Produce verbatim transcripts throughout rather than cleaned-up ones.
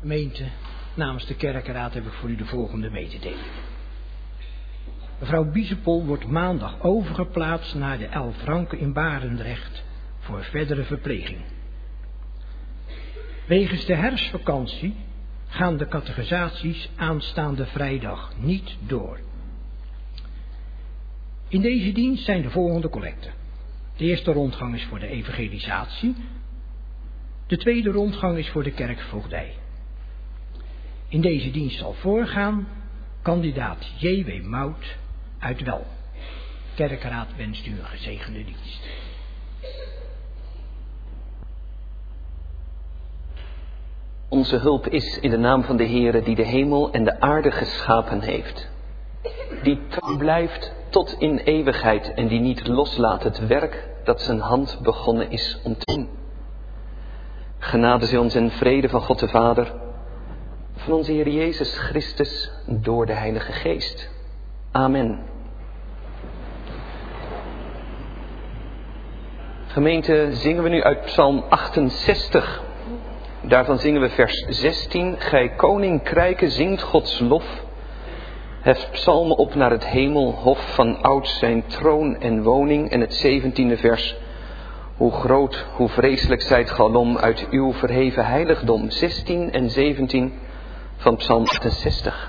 Gemeente, namens de kerkenraad heb ik voor u de volgende mededeling. Mevrouw Biesepol wordt maandag overgeplaatst naar de Elf Ranken in Barendrecht voor verdere verpleging. Wegens de herfstvakantie gaan de catechisaties aanstaande vrijdag niet door. In deze dienst zijn de volgende collecten. De eerste rondgang is voor de evangelisatie. De tweede rondgang is voor de kerkvoogdij. In deze dienst zal voorgaan kandidaat J W Mout uit Wel. Kerkenraad wenst u een gezegende dienst. Onze hulp is in de naam van de Heere die de hemel en de aarde geschapen heeft. Die trouw blijft tot in eeuwigheid en die niet loslaat het werk dat zijn hand begonnen is om te doen. Genade zij ons en vrede van God de Vader, van onze Heer Jezus Christus door de Heilige Geest. Amen. Gemeente, zingen we nu uit Psalm achtenzestig. Daarvan zingen we vers zestien. Gij koning krijken zingt Gods lof. Heft psalmen op naar het hemelhof, van ouds zijn troon en woning. En het zeventiende vers. Hoe groot, hoe vreselijk zijt galom uit uw verheven heiligdom. zestien en zeventien van Psalm achtenzestig.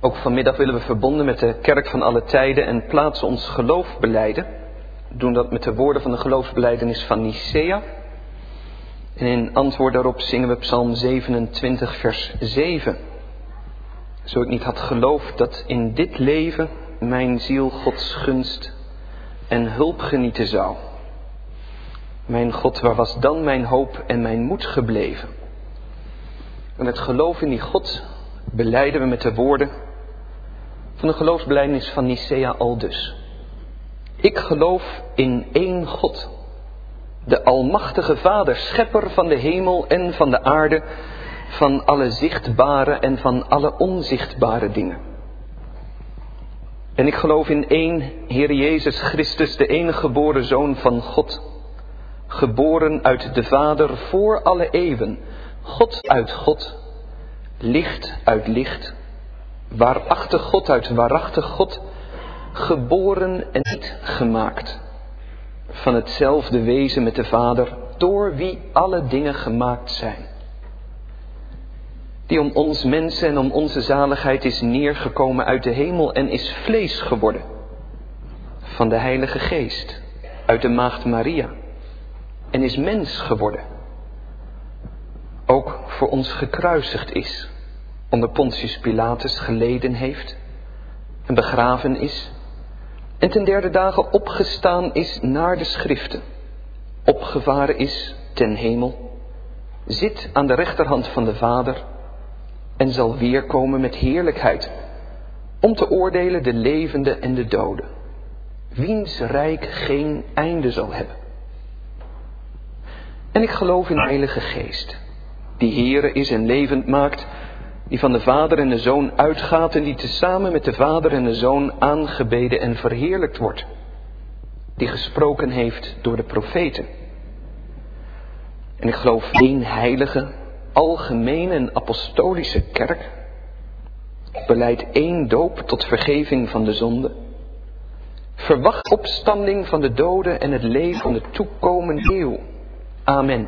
Ook vanmiddag willen we verbonden met de kerk van alle tijden en plaatsen ons geloof belijden. We doen dat met de woorden van de geloofsbelijdenis van Nicea. En in antwoord daarop zingen we Psalm zevenentwintig vers zeven. Zo ik niet had geloofd dat in dit leven mijn ziel Gods gunst en hulp genieten zou. Mijn God, waar was dan mijn hoop en mijn moed gebleven? En het geloof in die God belijden we met de woorden van de geloofsbelijdenis van Nicea aldus. Ik geloof in één God, de almachtige Vader, schepper van de hemel en van de aarde, van alle zichtbare en van alle onzichtbare dingen. En ik geloof in één Heer Jezus Christus, de enige geboren Zoon van God, geboren uit de Vader voor alle eeuwen, God uit God, licht uit licht, waarachtig God uit waarachtig God, geboren en niet gemaakt, van hetzelfde wezen met de Vader, door wie alle dingen gemaakt zijn. Die om ons mensen en om onze zaligheid is neergekomen uit de hemel en is vlees geworden, van de Heilige Geest, uit de Maagd Maria, en is mens geworden. Ook voor ons gekruisigd is, onder Pontius Pilatus geleden heeft en begraven is, en ten derde dagen opgestaan is naar de schriften, opgevaren is ten hemel, zit aan de rechterhand van de Vader en zal weerkomen met heerlijkheid, om te oordelen de levenden en de doden, wiens rijk geen einde zal hebben. En ik geloof in de Heilige Geest, die Heere is en levend maakt, die van de Vader en de Zoon uitgaat en die tezamen met de Vader en de Zoon aangebeden en verheerlijkt wordt, die gesproken heeft door de profeten. En ik geloof één heilige, algemene en apostolische kerk, belijdt één doop tot vergeving van de zonde, verwacht opstanding van de doden en het leven van de toekomende eeuw. Amen.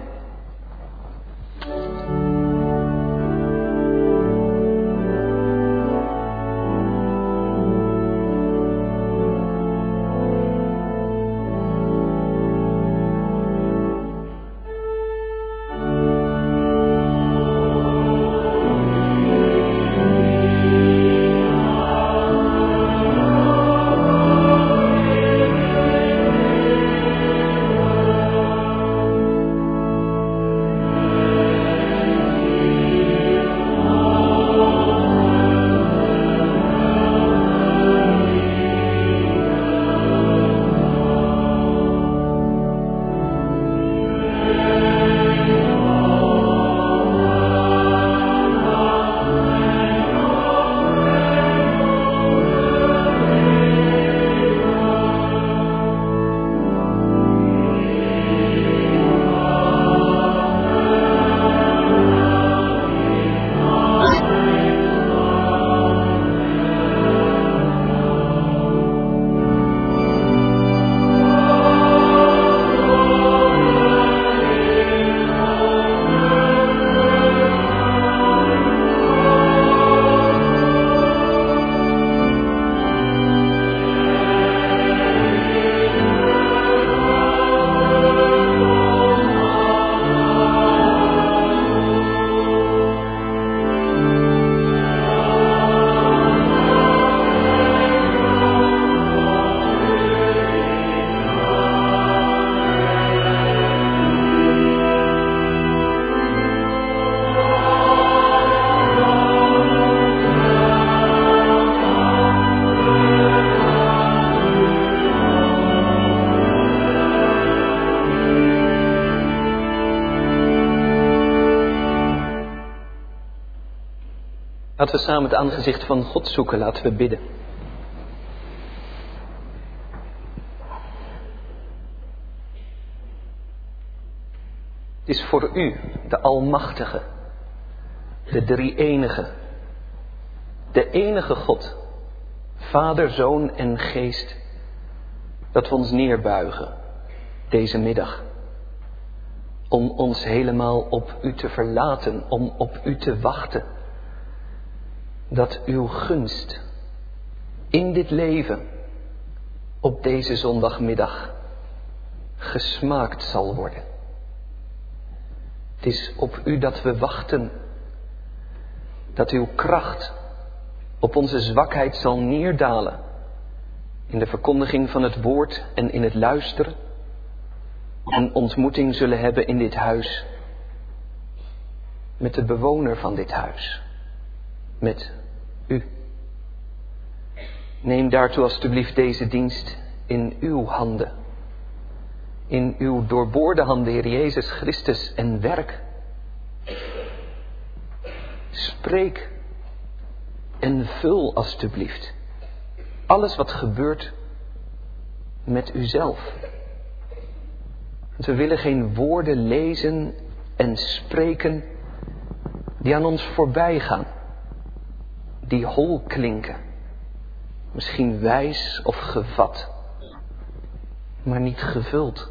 Laten we samen het aangezicht van God zoeken, laten we bidden. Het is voor u, de Almachtige, de Drie-enige, de enige God, Vader, Zoon en Geest, dat we ons neerbuigen deze middag. Om ons helemaal op u te verlaten, om op u te wachten. dat uw gunst in dit leven op deze zondagmiddag gesmaakt zal worden. Het is op u dat we wachten, dat uw kracht op onze zwakheid zal neerdalen in de verkondiging van het woord en in het luisteren, een ontmoeting zullen hebben in dit huis met de bewoner van dit huis, met u. Neem daartoe alstublieft deze dienst in uw handen, in uw doorboorde handen, Heer Jezus Christus, en werk. Spreek en vul alstublieft alles wat gebeurt met uzelf. Want we willen geen woorden lezen en spreken die aan ons voorbij gaan, die hol klinken, misschien wijs of gevat, maar niet gevuld.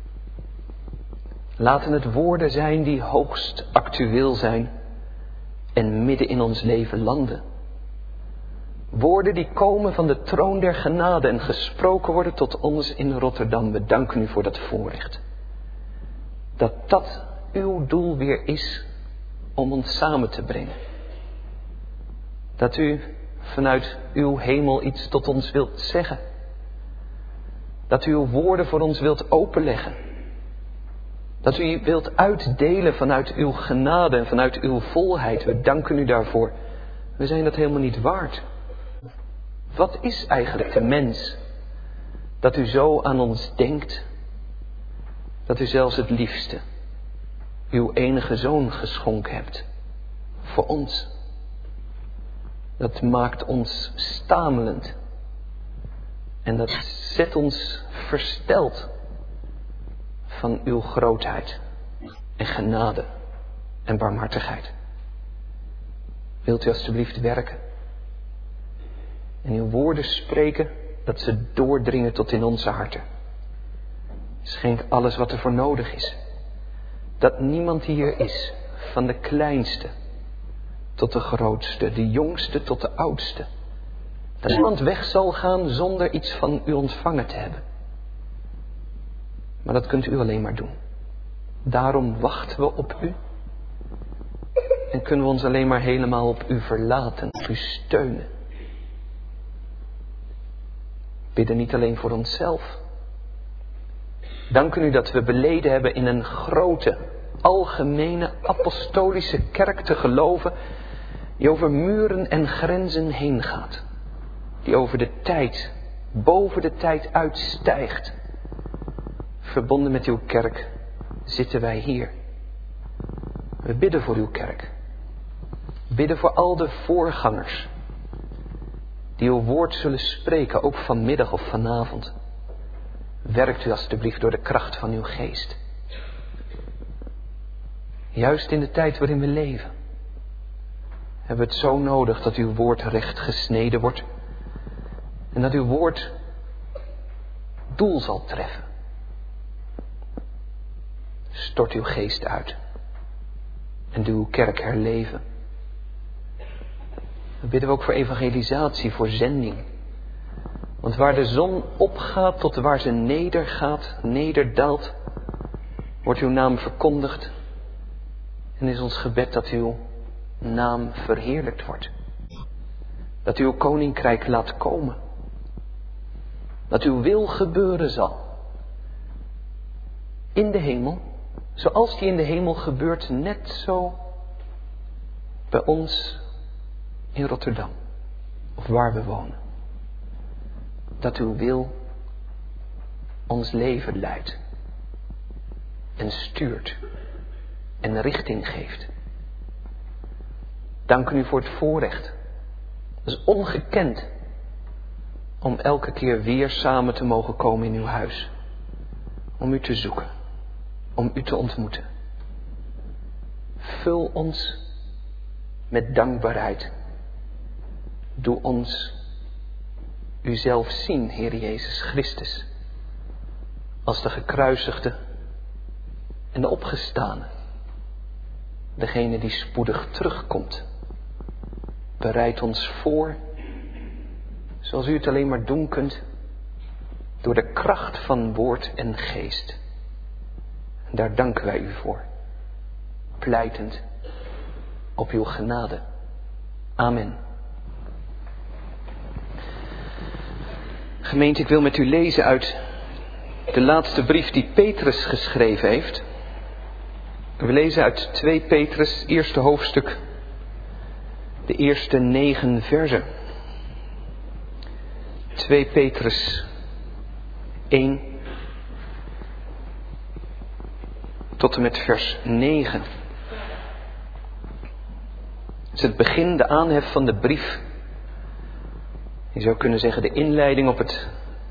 Laten het woorden zijn die hoogst actueel zijn en midden in ons leven landen. Woorden die komen van de troon der genade en gesproken worden tot ons in Rotterdam. We danken u voor dat voorrecht. Dat dat uw doel weer is om ons samen te brengen. Dat u vanuit uw hemel iets tot ons wilt zeggen. Dat u uw woorden voor ons wilt openleggen. Dat u wilt uitdelen vanuit uw genade en vanuit uw volheid. We danken u daarvoor. We zijn dat helemaal niet waard. Wat is eigenlijk de mens dat u zo aan ons denkt, dat u zelfs het liefste uw enige zoon geschonken hebt voor ons? Dat maakt ons stamelend en dat zet ons versteld van uw grootheid en genade en barmhartigheid. Wilt u alstublieft werken en uw woorden spreken, dat ze doordringen tot in onze harten. Schenk alles wat er voor nodig is. Dat niemand hier is, van de kleinste tot de grootste, de jongste tot de oudste. Dat niemand weg zal gaan zonder iets van u ontvangen te hebben. Maar dat kunt u alleen maar doen. Daarom wachten we op u. En kunnen we ons alleen maar helemaal op u verlaten, op u steunen. Bidden niet alleen voor onszelf. Danken u dat we beleden hebben in een grote, algemene, apostolische kerk te geloven, die over muren en grenzen heen gaat. Die over de tijd, boven de tijd uitstijgt. Verbonden met uw kerk zitten wij hier. We bidden voor uw kerk. Bidden voor al de voorgangers die uw woord zullen spreken, ook vanmiddag of vanavond. Werkt u alstublieft door de kracht van uw geest. Juist in de tijd waarin we leven, hebben we het zo nodig dat uw woord recht gesneden wordt. En dat uw woord doel zal treffen. Stort uw geest uit. En doe uw kerk herleven. We bidden ook voor evangelisatie, voor zending. Want waar de zon opgaat tot waar ze nedergaat, nederdaalt, wordt uw naam verkondigd. En is ons gebed dat uw naam verheerlijkt wordt. Dat uw koninkrijk laat komen. Dat uw wil gebeuren zal. In de hemel, zoals die in de hemel gebeurt, net zo bij ons in Rotterdam. Of waar we wonen. Dat uw wil ons leven leidt. En stuurt. En richting geeft. Dank u voor het voorrecht. Dat is ongekend. Om elke keer weer samen te mogen komen in uw huis. Om u te zoeken. Om u te ontmoeten. Vul ons met dankbaarheid. Doe ons uzelf zien, Heer Jezus Christus. Als de gekruisigde en de opgestane. Degene die spoedig terugkomt. Bereid ons voor, zoals u het alleen maar doen kunt, door de kracht van woord en geest. En daar danken wij u voor, pleitend op uw genade. Amen. Gemeente, ik wil met u lezen uit de laatste brief die Petrus geschreven heeft. We lezen uit twee Petrus, eerste hoofdstuk, de eerste negen verzen. twee Petrus één tot en met vers negen. Het is het begin, de aanhef van de brief. Je zou kunnen zeggen de inleiding op het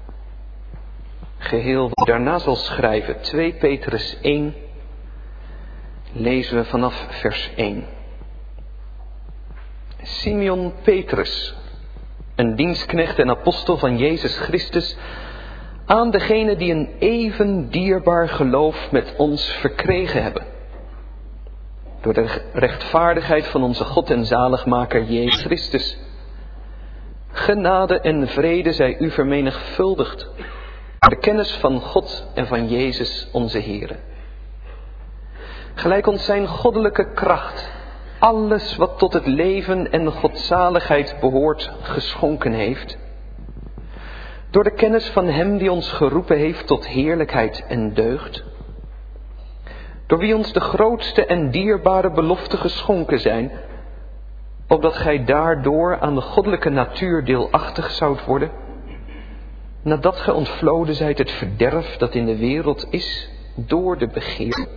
geheel wat daarna zal schrijven. twee Petrus één lezen we vanaf vers één. Simeon Petrus, een dienstknecht en apostel van Jezus Christus, aan degene die een even dierbaar geloof met ons verkregen hebben. Door de rechtvaardigheid van onze God en zaligmaker Jezus Christus. Genade en vrede zij u vermenigvuldigd. De kennis van God en van Jezus onze Heere. Gelijk ons zijn goddelijke kracht, alles wat tot het leven en godzaligheid behoort, geschonken heeft. Door de kennis van hem die ons geroepen heeft tot heerlijkheid en deugd. Door wie ons de grootste en dierbare beloften geschonken zijn, opdat gij daardoor aan de goddelijke natuur deelachtig zoudt worden, nadat gij ontvloden zijt het verderf dat in de wereld is door de begeer.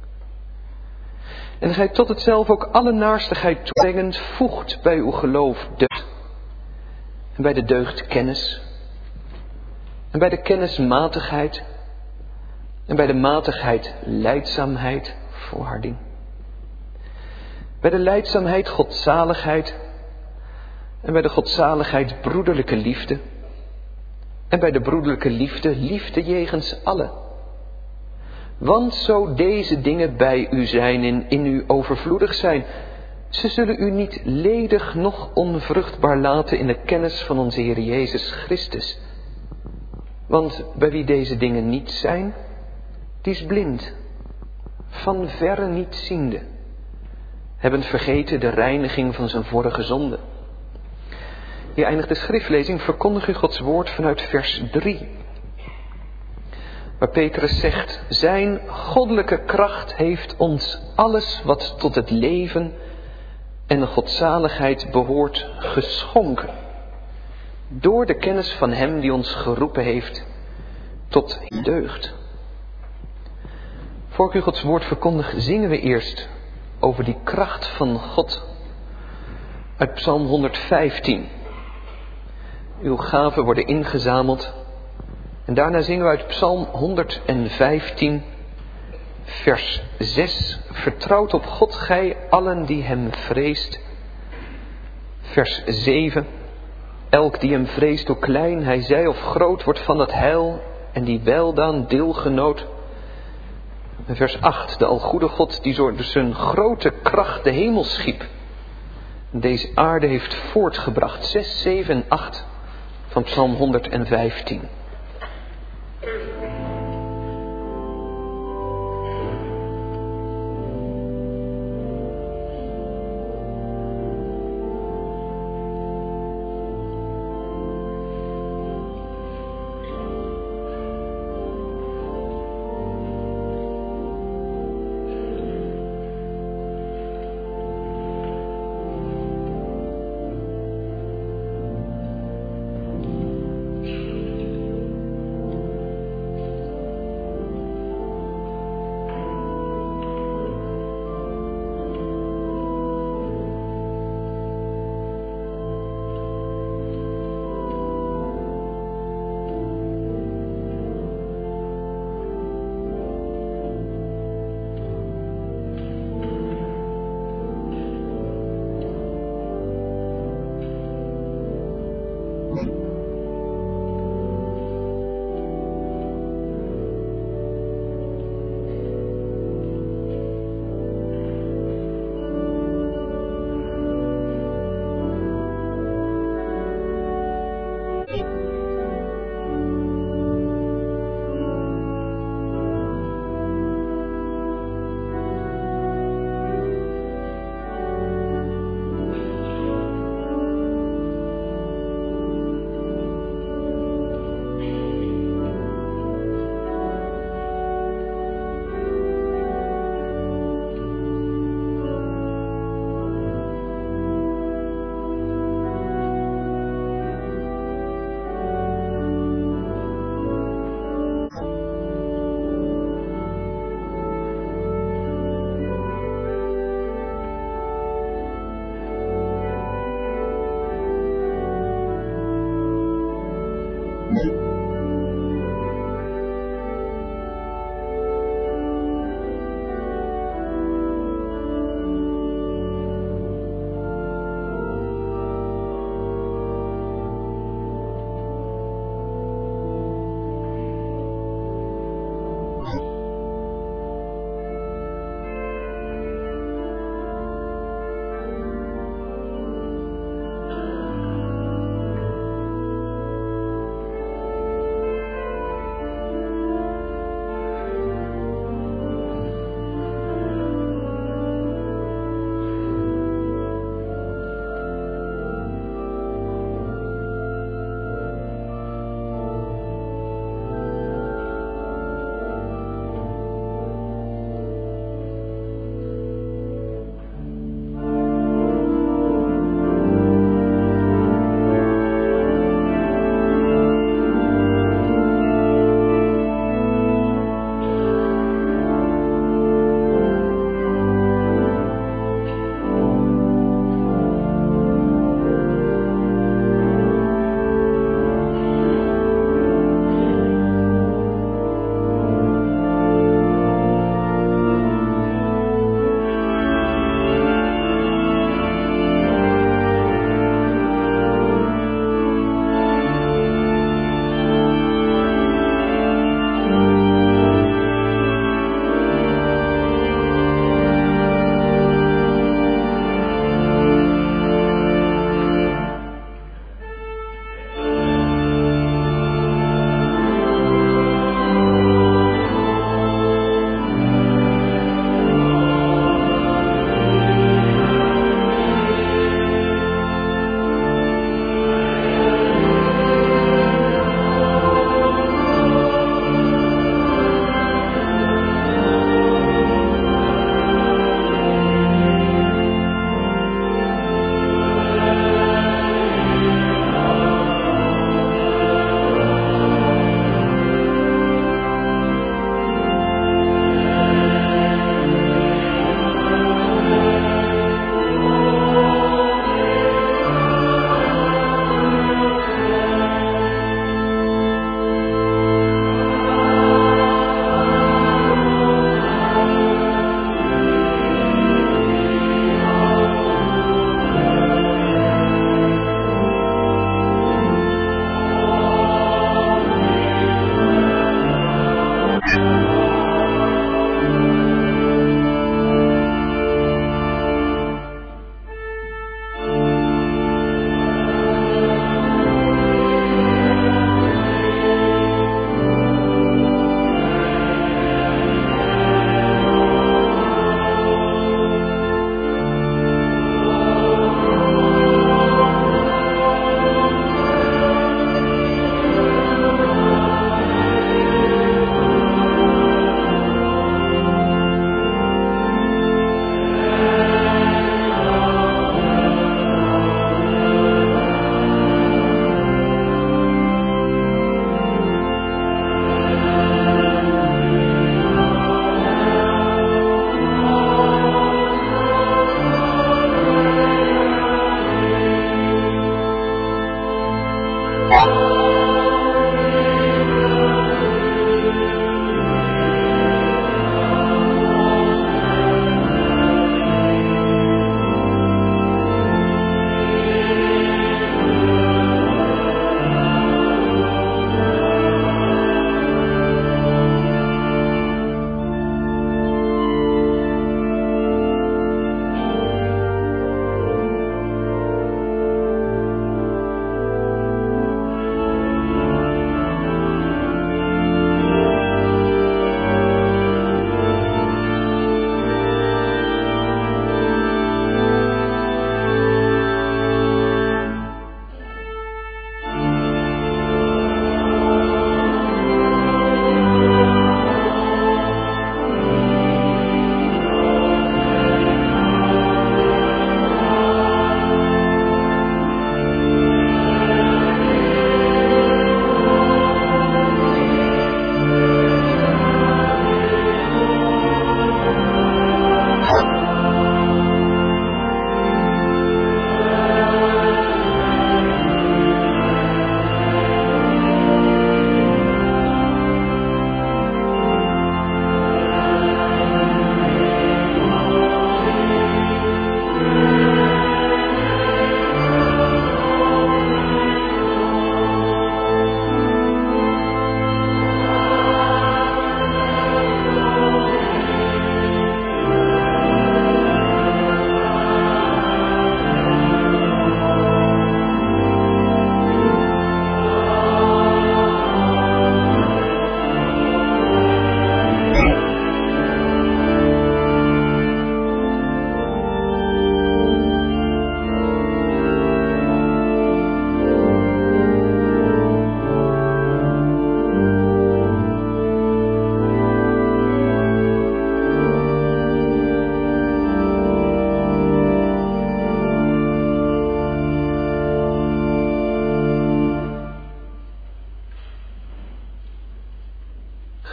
En gij tot het zelf ook alle naarstigheid toebrengend voegt bij uw geloof deugd, en bij de deugd kennis, en bij de kennis matigheid, en bij de matigheid lijdzaamheid, volharding. Bij de lijdzaamheid godzaligheid, en bij de godzaligheid broederlijke liefde, en bij de broederlijke liefde liefde jegens allen. Want zo deze dingen bij u zijn en in u overvloedig zijn, ze zullen u niet ledig noch onvruchtbaar laten in de kennis van onze Heer Jezus Christus. Want bij wie deze dingen niet zijn, die is blind, van verre niet ziende, hebben vergeten de reiniging van zijn vorige zonde. Hier eindigt de schriftlezing, verkondig u Gods woord vanuit vers drie. Waar Petrus zegt, zijn goddelijke kracht heeft ons alles wat tot het leven en de godzaligheid behoort geschonken. Door de kennis van hem die ons geroepen heeft tot deugd. Voor ik u Gods woord verkondig, zingen we eerst over die kracht van God uit Psalm honderdvijftien. Uw gaven worden ingezameld. En daarna zingen we uit Psalm honderdvijftien, vers zes. Vertrouwt op God, gij allen die hem vreest. Vers zeven. Elk die hem vreest, hoe klein hij zij of groot, wordt van het heil en die weldaan deelgenoot. En vers acht. De algoede God die door zijn grote kracht de hemel schiep. Deze aarde heeft voortgebracht. zes, zeven en acht van Psalm honderdvijftien.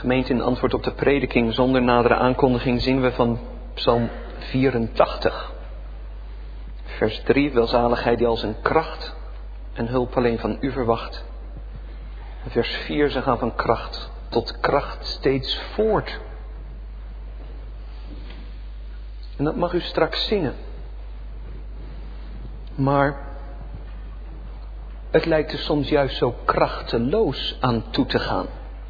Gemeente, in antwoord op de prediking zonder nadere aankondiging zingen we van Psalm vierentachtig. Vers drie, welzalig hij die al zijn kracht en hulp alleen van u verwacht. En vers vier, ze gaan van kracht tot kracht steeds voort. En dat mag u straks zingen. Maar het lijkt er soms juist zo krachteloos aan toe te gaan.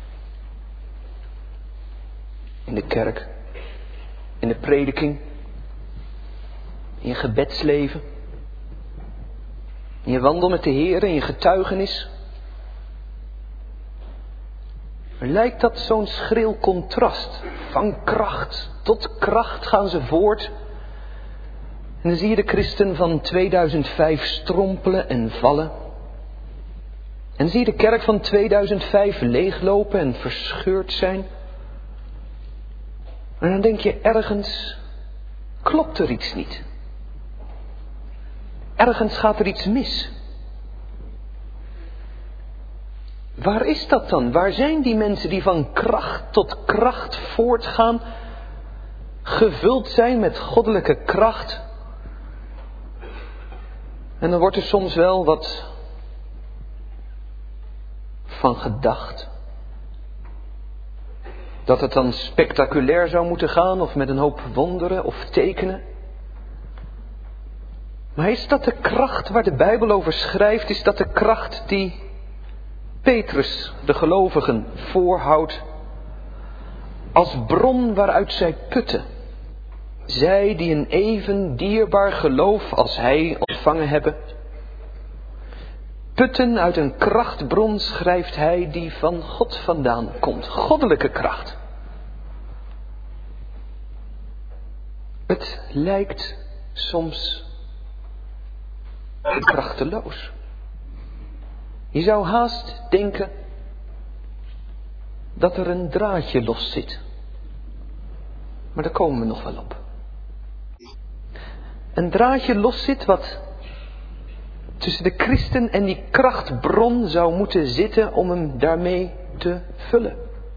In de kerk, in de prediking, in je gebedsleven, in je wandel met de Heer, in je getuigenis. Er lijkt dat zo'n schril contrast. Van kracht tot kracht gaan ze voort. En dan zie je de christen van tweeduizend vijf strompelen en vallen. En dan zie je de kerk van tweeduizend vijf leeglopen en verscheurd zijn. En dan denk je, ergens klopt er iets niet. Ergens gaat er iets mis. Waar is dat dan? Waar zijn die mensen die van kracht tot kracht voortgaan, gevuld zijn met goddelijke kracht? En dan wordt er soms wel wat van gedacht. Dat het dan spectaculair zou moeten gaan, of met een hoop wonderen of tekenen. Maar is dat de kracht waar de Bijbel over schrijft? Is dat de kracht die Petrus de gelovigen voorhoudt als bron waaruit zij putten? Zij die een even dierbaar geloof als hij ontvangen hebben. Putten uit een krachtbron, schrijft hij, die van God vandaan komt. Goddelijke kracht. Het lijkt soms krachteloos. Je zou haast denken dat er een draadje los zit. Maar daar komen we nog wel op. Een draadje los zit wat tussen de christen en die krachtbron zou moeten zitten om hem daarmee te vullen.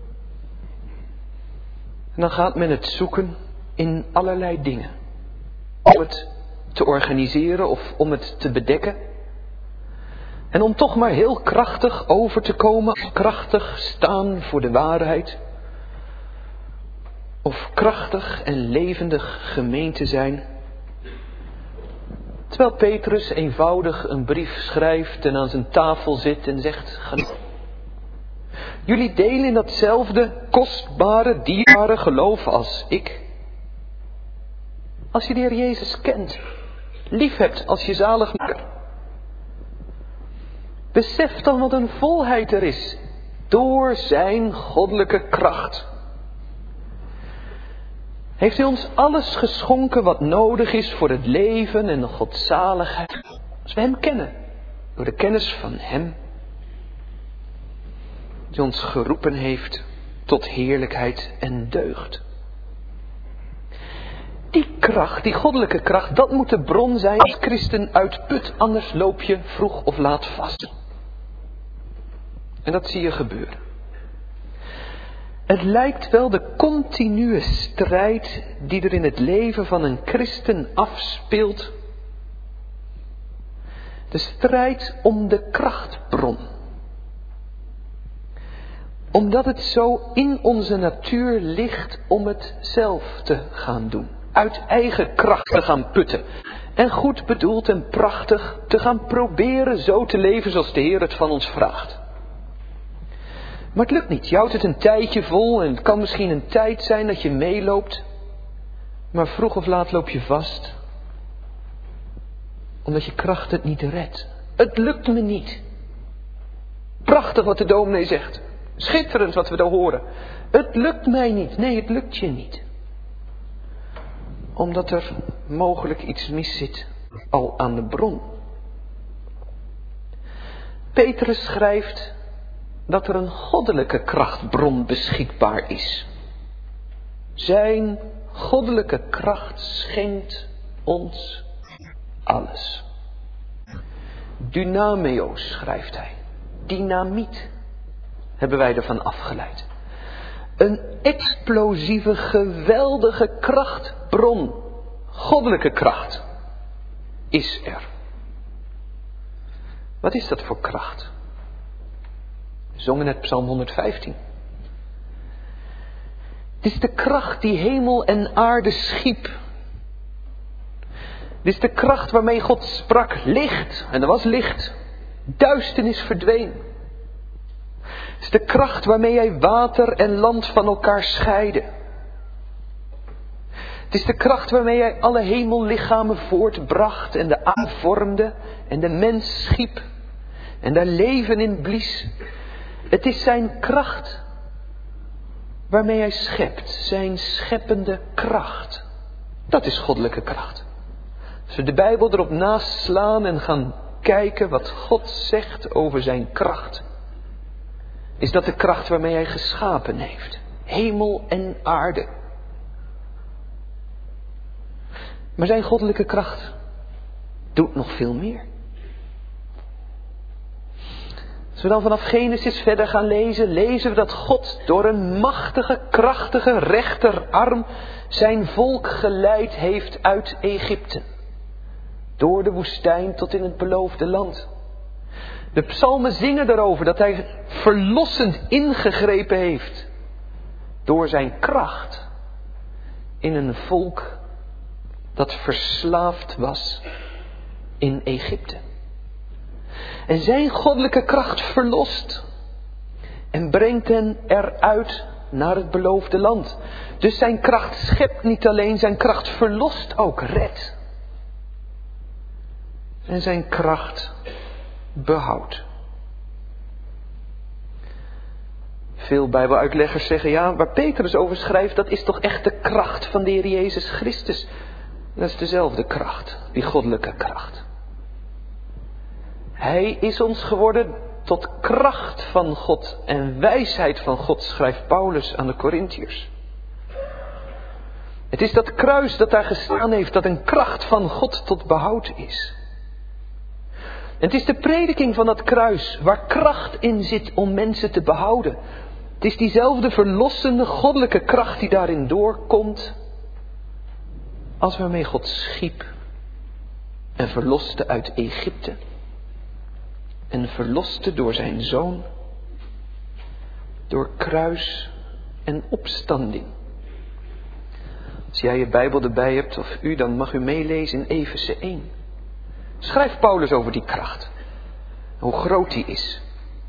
En dan gaat men het zoeken in allerlei dingen. Om het te organiseren of om het te bedekken. En om toch maar heel krachtig over te komen, krachtig staan voor de waarheid. Of krachtig en levendig gemeen te zijn. Terwijl Petrus eenvoudig een brief schrijft en aan zijn tafel zit en zegt: jullie delen in datzelfde kostbare, dierbare geloof als ik. Als je de Heer Jezus kent, lief hebt als je zaligmaker. Besef dan wat een volheid er is door zijn goddelijke kracht. Heeft hij ons alles geschonken wat nodig is voor het leven en de godzaligheid? Als we hem kennen, door de kennis van hem, die ons geroepen heeft tot heerlijkheid en deugd. Die kracht, die goddelijke kracht, dat moet de bron zijn als christen uitput, anders loop je vroeg of laat vast. En dat zie je gebeuren. Het lijkt wel de continue strijd die er in het leven van een christen afspeelt. De strijd om de krachtbron. Omdat het zo in onze natuur ligt om het zelf te gaan doen. Uit eigen kracht te gaan putten. En goed bedoeld en prachtig te gaan proberen zo te leven zoals de Heer het van ons vraagt. Maar het lukt niet. Je houdt het een tijdje vol en het kan misschien een tijd zijn dat je meeloopt. Maar vroeg of laat loop je vast. Omdat je kracht het niet redt. Het lukt me niet. Prachtig wat de dominee zegt. Schitterend wat we daar horen. Het lukt mij niet. Nee, het lukt je niet. Omdat er mogelijk iets mis zit al aan de bron. Petrus schrijft dat er een goddelijke krachtbron beschikbaar is. Zijn goddelijke kracht schenkt ons alles. Dynameos schrijft hij. Dynamiet hebben wij ervan afgeleid. Een explosieve, geweldige krachtbron, goddelijke kracht, is er. Wat is dat voor kracht? We zongen net Psalm honderdvijftien. Het is de kracht die hemel en aarde schiep. Het is de kracht waarmee God sprak, licht, en er was licht. Duisternis verdween. Het is de kracht waarmee hij water en land van elkaar scheidde. Het is de kracht waarmee hij alle hemellichamen voortbracht en de aarde vormde en de mens schiep en daar leven in blies. Het is zijn kracht waarmee hij schept, zijn scheppende kracht. Dat is goddelijke kracht. Als we de Bijbel erop naast slaan en gaan kijken wat God zegt over zijn kracht, is dat de kracht waarmee hij geschapen heeft. Hemel en aarde. Maar zijn goddelijke kracht doet nog veel meer. Als we dan vanaf Genesis verder gaan lezen, lezen we dat God door een machtige, krachtige rechterarm zijn volk geleid heeft uit Egypte. Door de woestijn tot in het beloofde land. De psalmen zingen daarover dat hij verlossend ingegrepen heeft. Door zijn kracht in een volk dat verslaafd was in Egypte. En zijn goddelijke kracht verlost en brengt hen eruit naar het beloofde land. Dus zijn kracht schept niet alleen, zijn kracht verlost ook, redt. En zijn kracht behoudt. Veel Bijbeluitleggers zeggen, ja, waar Petrus over schrijft, dat is toch echt de kracht van de Heer Jezus Christus. Dat is dezelfde kracht, die goddelijke kracht. Hij is ons geworden tot kracht van God en wijsheid van God, schrijft Paulus aan de Korintiërs. Het is dat kruis dat daar gestaan heeft, dat een kracht van God tot behoud is. Het is de prediking van dat kruis waar kracht in zit om mensen te behouden. Het is diezelfde verlossende goddelijke kracht die daarin doorkomt als waarmee God schiep en verloste uit Egypte. En verloste door zijn zoon, door kruis en opstanding. Als jij je Bijbel erbij hebt, of u, dan mag u meelezen in Efeze één. Schrijft Paulus over die kracht. Hoe groot die is.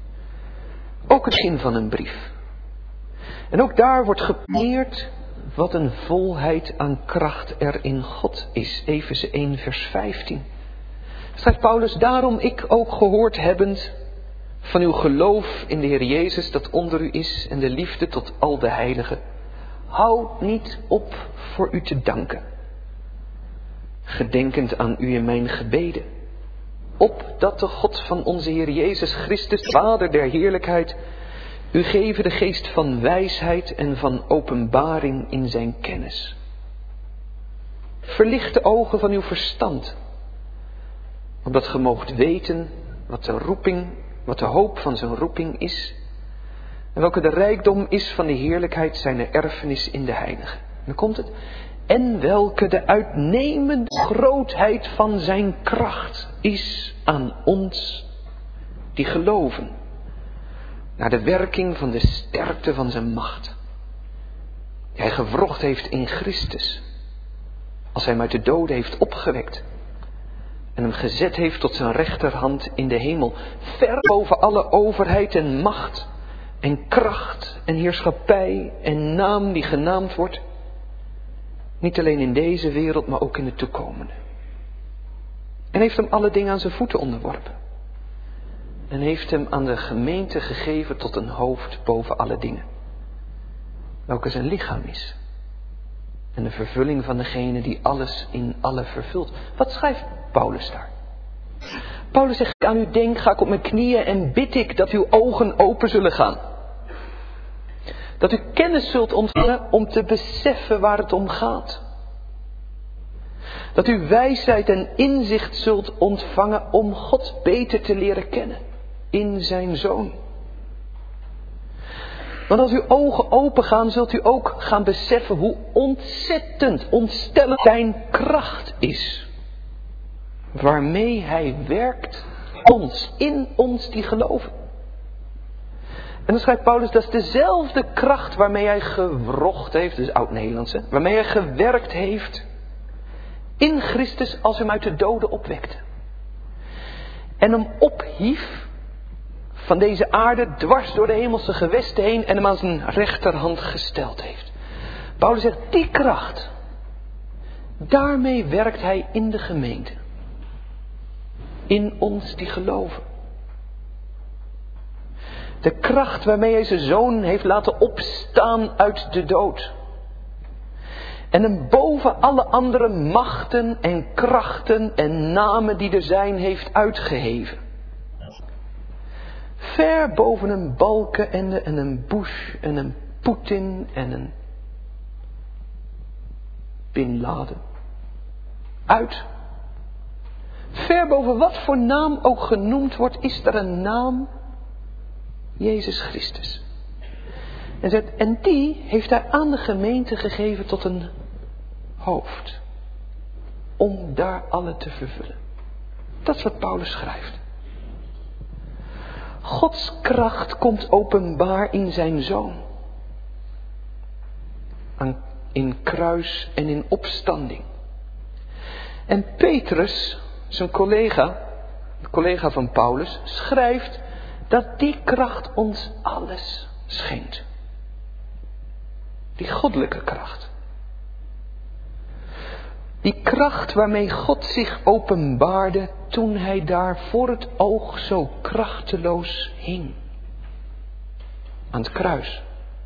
Ook het begin van een brief. En ook daar wordt geponeerd wat een volheid aan kracht er in God is. Efeze één vers vijftien. Schrijft Paulus, daarom ik ook gehoord hebbend van uw geloof in de Heer Jezus dat onder u is en de liefde tot al de heiligen. Houd niet op voor u te danken. Gedenkend aan u in mijn gebeden. Opdat de God van onze Heer Jezus Christus, Vader der heerlijkheid, u geven de geest van wijsheid en van openbaring in zijn kennis. Verlicht de ogen van uw verstand, opdat ge moogt weten wat de roeping, wat de hoop van zijn roeping is, en welke de rijkdom is van de heerlijkheid zijner erfenis in de heiligen. En dan komt het. En welke de uitnemende grootheid van zijn kracht is aan ons die geloven. Naar de werking van de sterkte van zijn macht. Die hij gewrocht heeft in Christus. Als hij hem uit de doden heeft opgewekt. En hem gezet heeft tot zijn rechterhand in de hemel. Ver boven alle overheid en macht. En kracht en heerschappij en naam die genaamd wordt. Niet alleen in deze wereld, maar ook in de toekomende. En heeft hem alle dingen aan zijn voeten onderworpen. En heeft hem aan de gemeente gegeven tot een hoofd boven alle dingen. Welke zijn lichaam is. En de vervulling van degene die alles in alle vervult. Wat schrijft Paulus daar? Paulus zegt, aan u denk, ga ik op mijn knieën en bid ik dat uw ogen open zullen gaan. Dat u kennis zult ontvangen om te beseffen waar het om gaat. Dat u wijsheid en inzicht zult ontvangen om God beter te leren kennen. In zijn Zoon. Want als uw ogen open gaan, zult u ook gaan beseffen hoe ontzettend, ontstellend zijn kracht is. Waarmee hij werkt ons, in ons die geloven. En dan schrijft Paulus, dat is dezelfde kracht waarmee hij gewrocht heeft, dus oud-Nederlands, hè, waarmee hij gewerkt heeft in Christus als hij hem uit de doden opwekte. En hem ophief van deze aarde dwars door de hemelse gewesten heen en hem aan zijn rechterhand gesteld heeft. Paulus zegt, die kracht, daarmee werkt hij in de gemeente. In ons die geloven. De kracht waarmee hij zijn zoon heeft laten opstaan uit de dood. En hem boven alle andere machten en krachten en namen die er zijn heeft uitgeheven. Ver boven een Balkenende en een Bush en een Poetin en een Bin Laden. Uit. Ver boven wat voor naam ook genoemd wordt, is er een naam, Jezus Christus. En, zegt, en die heeft hij aan de gemeente gegeven tot een hoofd. Om daar alle te vervullen. Dat is wat Paulus schrijft. Gods kracht komt openbaar in zijn Zoon. In kruis en in opstanding. En Petrus, zijn collega, de collega van Paulus, schrijft dat die kracht ons alles schenkt. Die goddelijke kracht. Die kracht waarmee God zich openbaarde toen hij daar voor het oog zo krachteloos hing. Aan het kruis.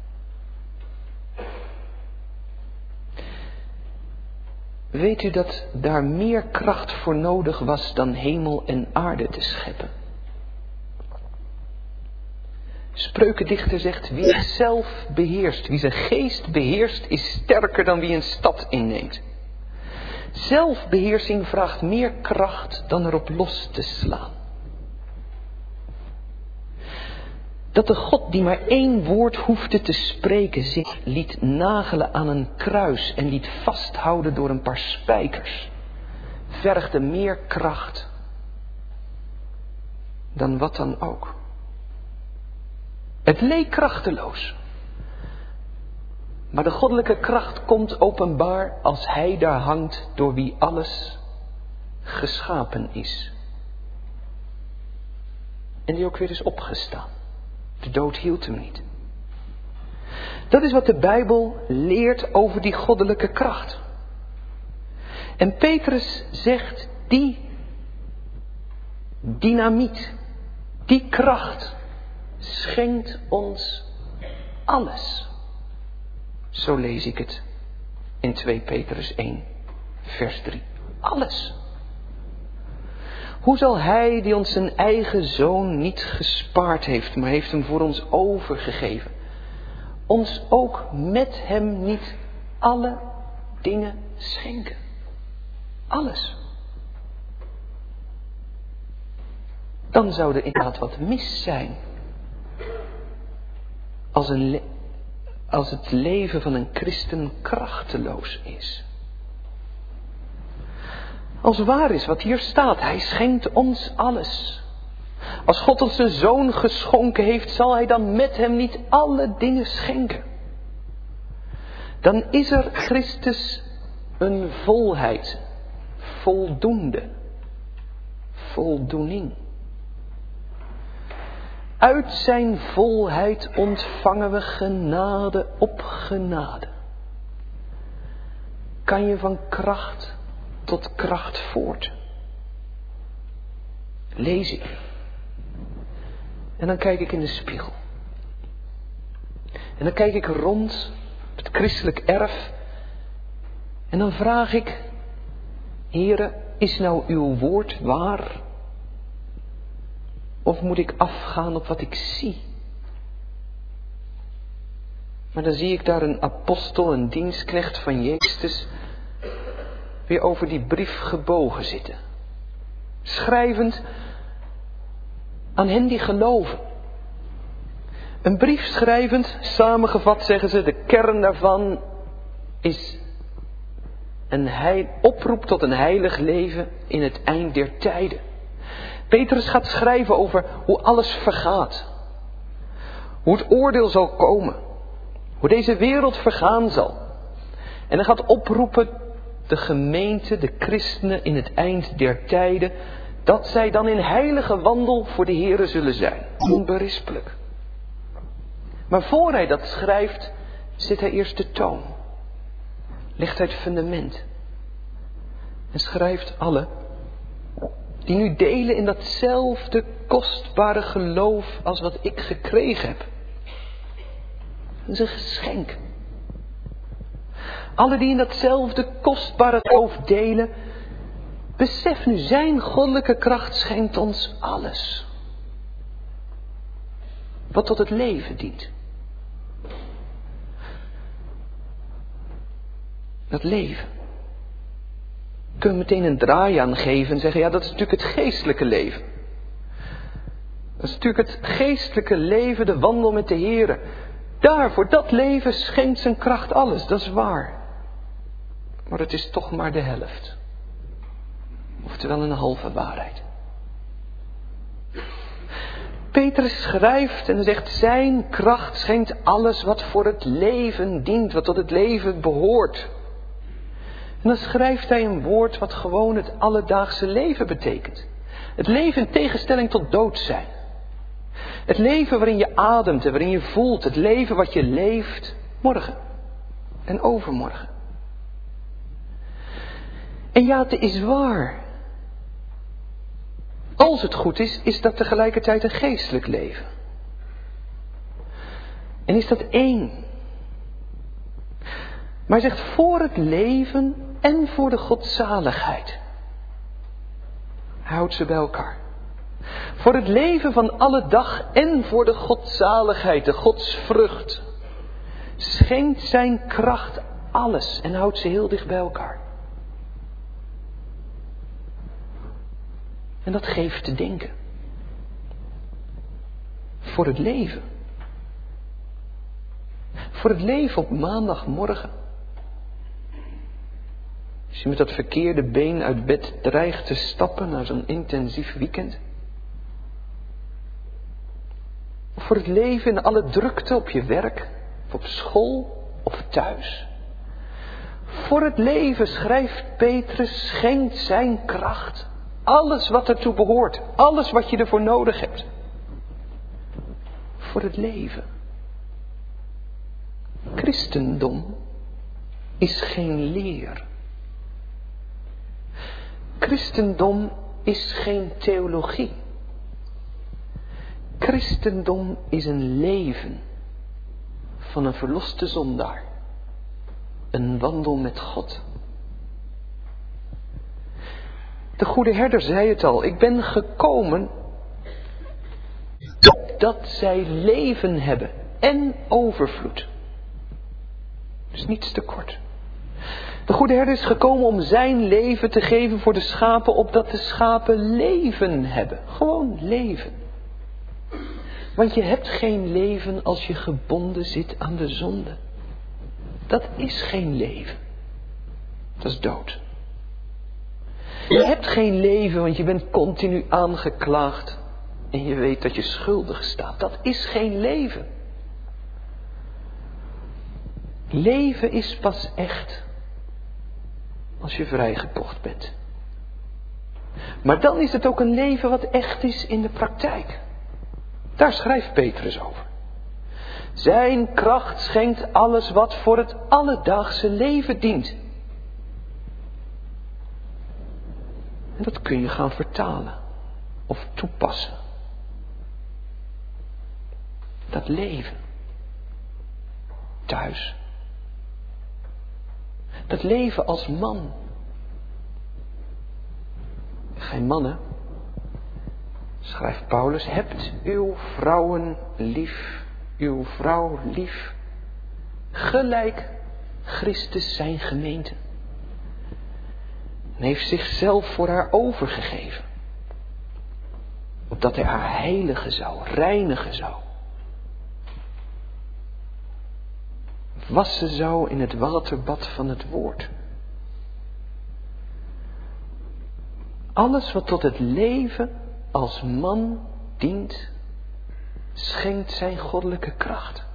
Weet u dat daar meer kracht voor nodig was dan hemel en aarde te scheppen? Spreukendichter zegt, wie zichzelf beheerst, wie zijn geest beheerst, is sterker dan wie een stad inneemt. Zelfbeheersing vraagt meer kracht dan erop los te slaan. Dat de God die maar één woord hoefde te spreken zich liet nagelen aan een kruis en liet vasthouden door een paar spijkers, vergde meer kracht dan wat dan ook. Het leek krachteloos. Maar de goddelijke kracht komt openbaar als hij daar hangt door wie alles geschapen is. En die ook weer is opgestaan. De dood hield hem niet. Dat is wat de Bijbel leert over die goddelijke kracht. En Petrus zegt, die dynamiet, die kracht schenkt ons alles. Zo lees ik het in twee Petrus één, vers drie. Alles. Hoe zal hij die ons zijn eigen zoon niet gespaard heeft, maar heeft hem voor ons overgegeven, ons ook met hem niet alle dingen schenken? Alles. Dan zou er inderdaad wat mis zijn. Als, een le- als het leven van een christen krachteloos is. Als waar is wat hier staat, hij schenkt ons alles. Als God ons zijn zoon geschonken heeft, zal hij dan met hem niet alle dingen schenken. Dan is er Christus een volheid, voldoende, voldoening. Uit zijn volheid ontvangen we genade op genade. Kan je van kracht tot kracht voort. Lees ik. En dan kijk ik in de spiegel. En dan kijk ik rond op het christelijk erf. En dan vraag ik, Heere, is nou uw woord waar? Of moet ik afgaan op wat ik zie? Maar dan zie ik daar een apostel, een dienstknecht van Jezus, weer over die brief gebogen zitten. Schrijvend aan hen die geloven. Een brief schrijvend, samengevat zeggen ze, de kern daarvan is een heil, oproep tot een heilig leven in het eind der tijden. Petrus gaat schrijven over hoe alles vergaat. Hoe het oordeel zal komen. Hoe deze wereld vergaan zal. En hij gaat oproepen de gemeente, de christenen in het eind der tijden, dat zij dan in heilige wandel voor de Here zullen zijn. Onberispelijk. Maar voor hij dat schrijft, zet hij eerst de toon. Legt hij het fundament. En schrijft alle die nu delen in datzelfde kostbare geloof als wat ik gekregen heb. Dat is een geschenk. Alle die in datzelfde kostbare geloof delen, besef nu, zijn goddelijke kracht schenkt ons alles. Wat tot het leven dient. Dat leven. Kunnen we meteen een draai aan geven en zeggen, ja, dat is natuurlijk het geestelijke leven. Dat is natuurlijk het geestelijke leven, de wandel met de Here. Daar, voor dat leven schenkt zijn kracht alles, dat is waar. Maar het is toch maar de helft. Oftewel een halve waarheid. Petrus schrijft en zegt, zijn kracht schenkt alles wat voor het leven dient, wat tot het leven behoort. En dan schrijft hij een woord wat gewoon het alledaagse leven betekent. Het leven in tegenstelling tot dood zijn. Het leven waarin je ademt en waarin je voelt. Het leven wat je leeft morgen en overmorgen. En ja, het is waar. Als het goed is, is dat tegelijkertijd een geestelijk leven. En is dat één. Maar hij zegt voor het leven en voor de godzaligheid. Hij houdt ze bij elkaar. Voor het leven van alle dag en voor de godzaligheid, de godsvrucht. Schenkt zijn kracht alles en houdt ze heel dicht bij elkaar. En dat geeft te denken. Voor het leven. Voor het leven op maandagmorgen. Als je met dat verkeerde been uit bed dreigt te stappen naar zo'n intensief weekend. Of voor het leven in alle drukte op je werk, of op school, of thuis. Voor het leven, schrijft Petrus, schenkt zijn kracht. Alles wat ertoe behoort. Alles wat je ervoor nodig hebt. Voor het leven. Christendom is geen leer. Christendom is geen theologie. Christendom is een leven van een verloste zondaar. Een wandel met God. De goede herder zei het al. Ik ben gekomen dat zij leven hebben en overvloed. Dus niets tekort. De goede herder is gekomen om zijn leven te geven voor de schapen, opdat de schapen leven hebben. Gewoon leven. Want je hebt geen leven als je gebonden zit aan de zonde. Dat is geen leven. Dat is dood. Je hebt geen leven, want je bent continu aangeklaagd en je weet dat je schuldig staat. Dat is geen leven. Leven is pas echt als je vrijgekocht bent. Maar dan is het ook een leven wat echt is in de praktijk. Daar schrijft Petrus over. Zijn kracht schenkt alles wat voor het alledaagse leven dient. En dat kun je gaan vertalen of toepassen. Dat leven. Thuis. Dat leven als man. Geen mannen, schrijft Paulus, hebt uw vrouwen lief, uw vrouw lief, gelijk Christus zijn gemeente. En heeft zichzelf voor haar overgegeven. Opdat hij haar heiligen zou, reinigen zou. wassen zou in het waterbad van het woord. Alles wat tot het leven als man dient, schenkt zijn goddelijke kracht.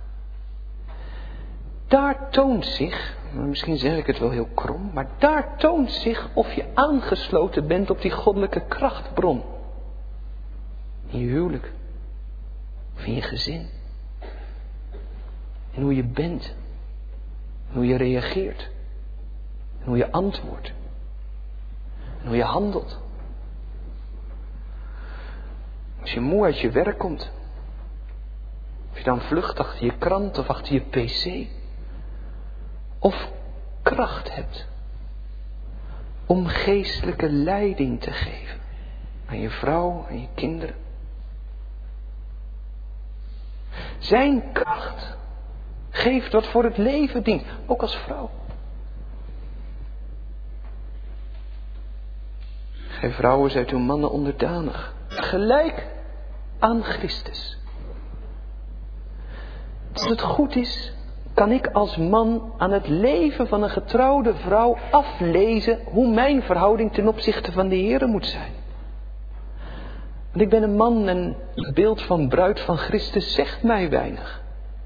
Daar toont zich, misschien zeg ik het wel heel krom, maar daar toont zich of je aangesloten bent op die goddelijke krachtbron. In je huwelijk, of in je gezin. En hoe je bent, en hoe je reageert, en hoe je antwoordt, en hoe je handelt. Als je moe uit je werk komt, of je dan vlucht achter je krant of achter je pc, of kracht hebt om geestelijke leiding te geven aan je vrouw, aan je kinderen. Zijn kracht geeft wat voor het leven dient, ook als vrouw. Gij vrouwen zijt uw mannen onderdanig, gelijk aan Christus. Als het goed is, kan ik als man aan het leven van een getrouwde vrouw aflezen hoe mijn verhouding ten opzichte van de Heere moet zijn. Want ik ben een man en het beeld van bruid van Christus zegt mij weinig.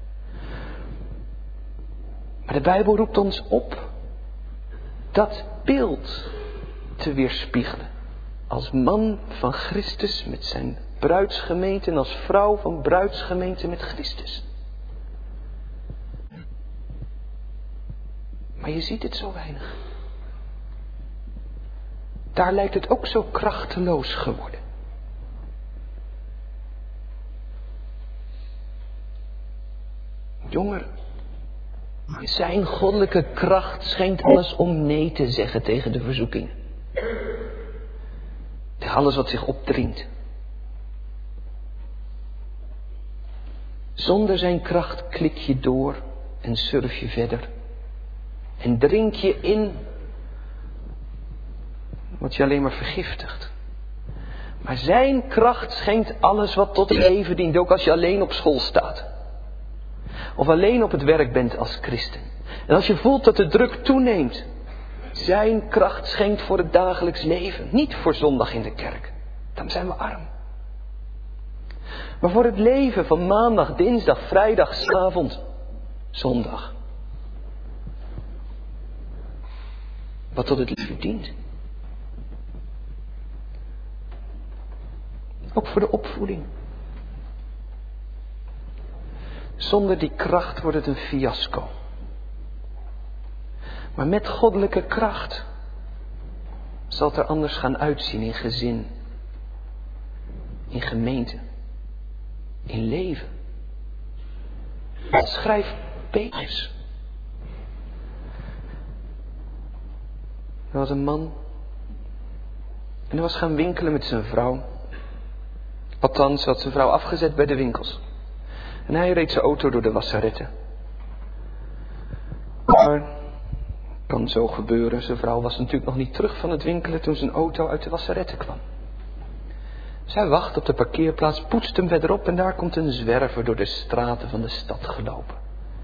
Maar de Bijbel roept ons op dat beeld te weerspiegelen. Als man van Christus met zijn bruidsgemeente en als vrouw van bruidsgemeente met Christus. Maar je ziet het zo weinig. Daar lijkt het ook zo krachteloos geworden. Jongeren, zijn goddelijke kracht schenkt alles om nee te zeggen tegen de verzoekingen. Tegen alles wat zich opdringt. Zonder zijn kracht klik je door en surf je verder. En drink je in wat je alleen maar vergiftigt. Maar zijn kracht schenkt alles wat tot het leven dient. Ook als je alleen op school staat. Of alleen op het werk bent als christen. En als je voelt dat de druk toeneemt. Zijn kracht schenkt voor het dagelijks leven. Niet voor zondag in de kerk. Dan zijn we arm. Maar voor het leven van maandag, dinsdag, vrijdag, avond, zondag. Wat tot het leven dient. Ook voor de opvoeding. Zonder die kracht wordt het een fiasco. Maar met goddelijke kracht zal het er anders gaan uitzien in gezin. In gemeente. In leven. Schrijf Petrus. Er was een man. En hij was gaan winkelen met zijn vrouw. Althans had zijn vrouw afgezet bij de winkels. En hij reed zijn auto door de wasseretten. Maar kan zo gebeuren. Zijn vrouw was natuurlijk nog niet terug van het winkelen toen zijn auto uit de wasseretten kwam. Zij wacht op de parkeerplaats, poetst hem verderop en daar komt een zwerver door de straten van de stad gelopen.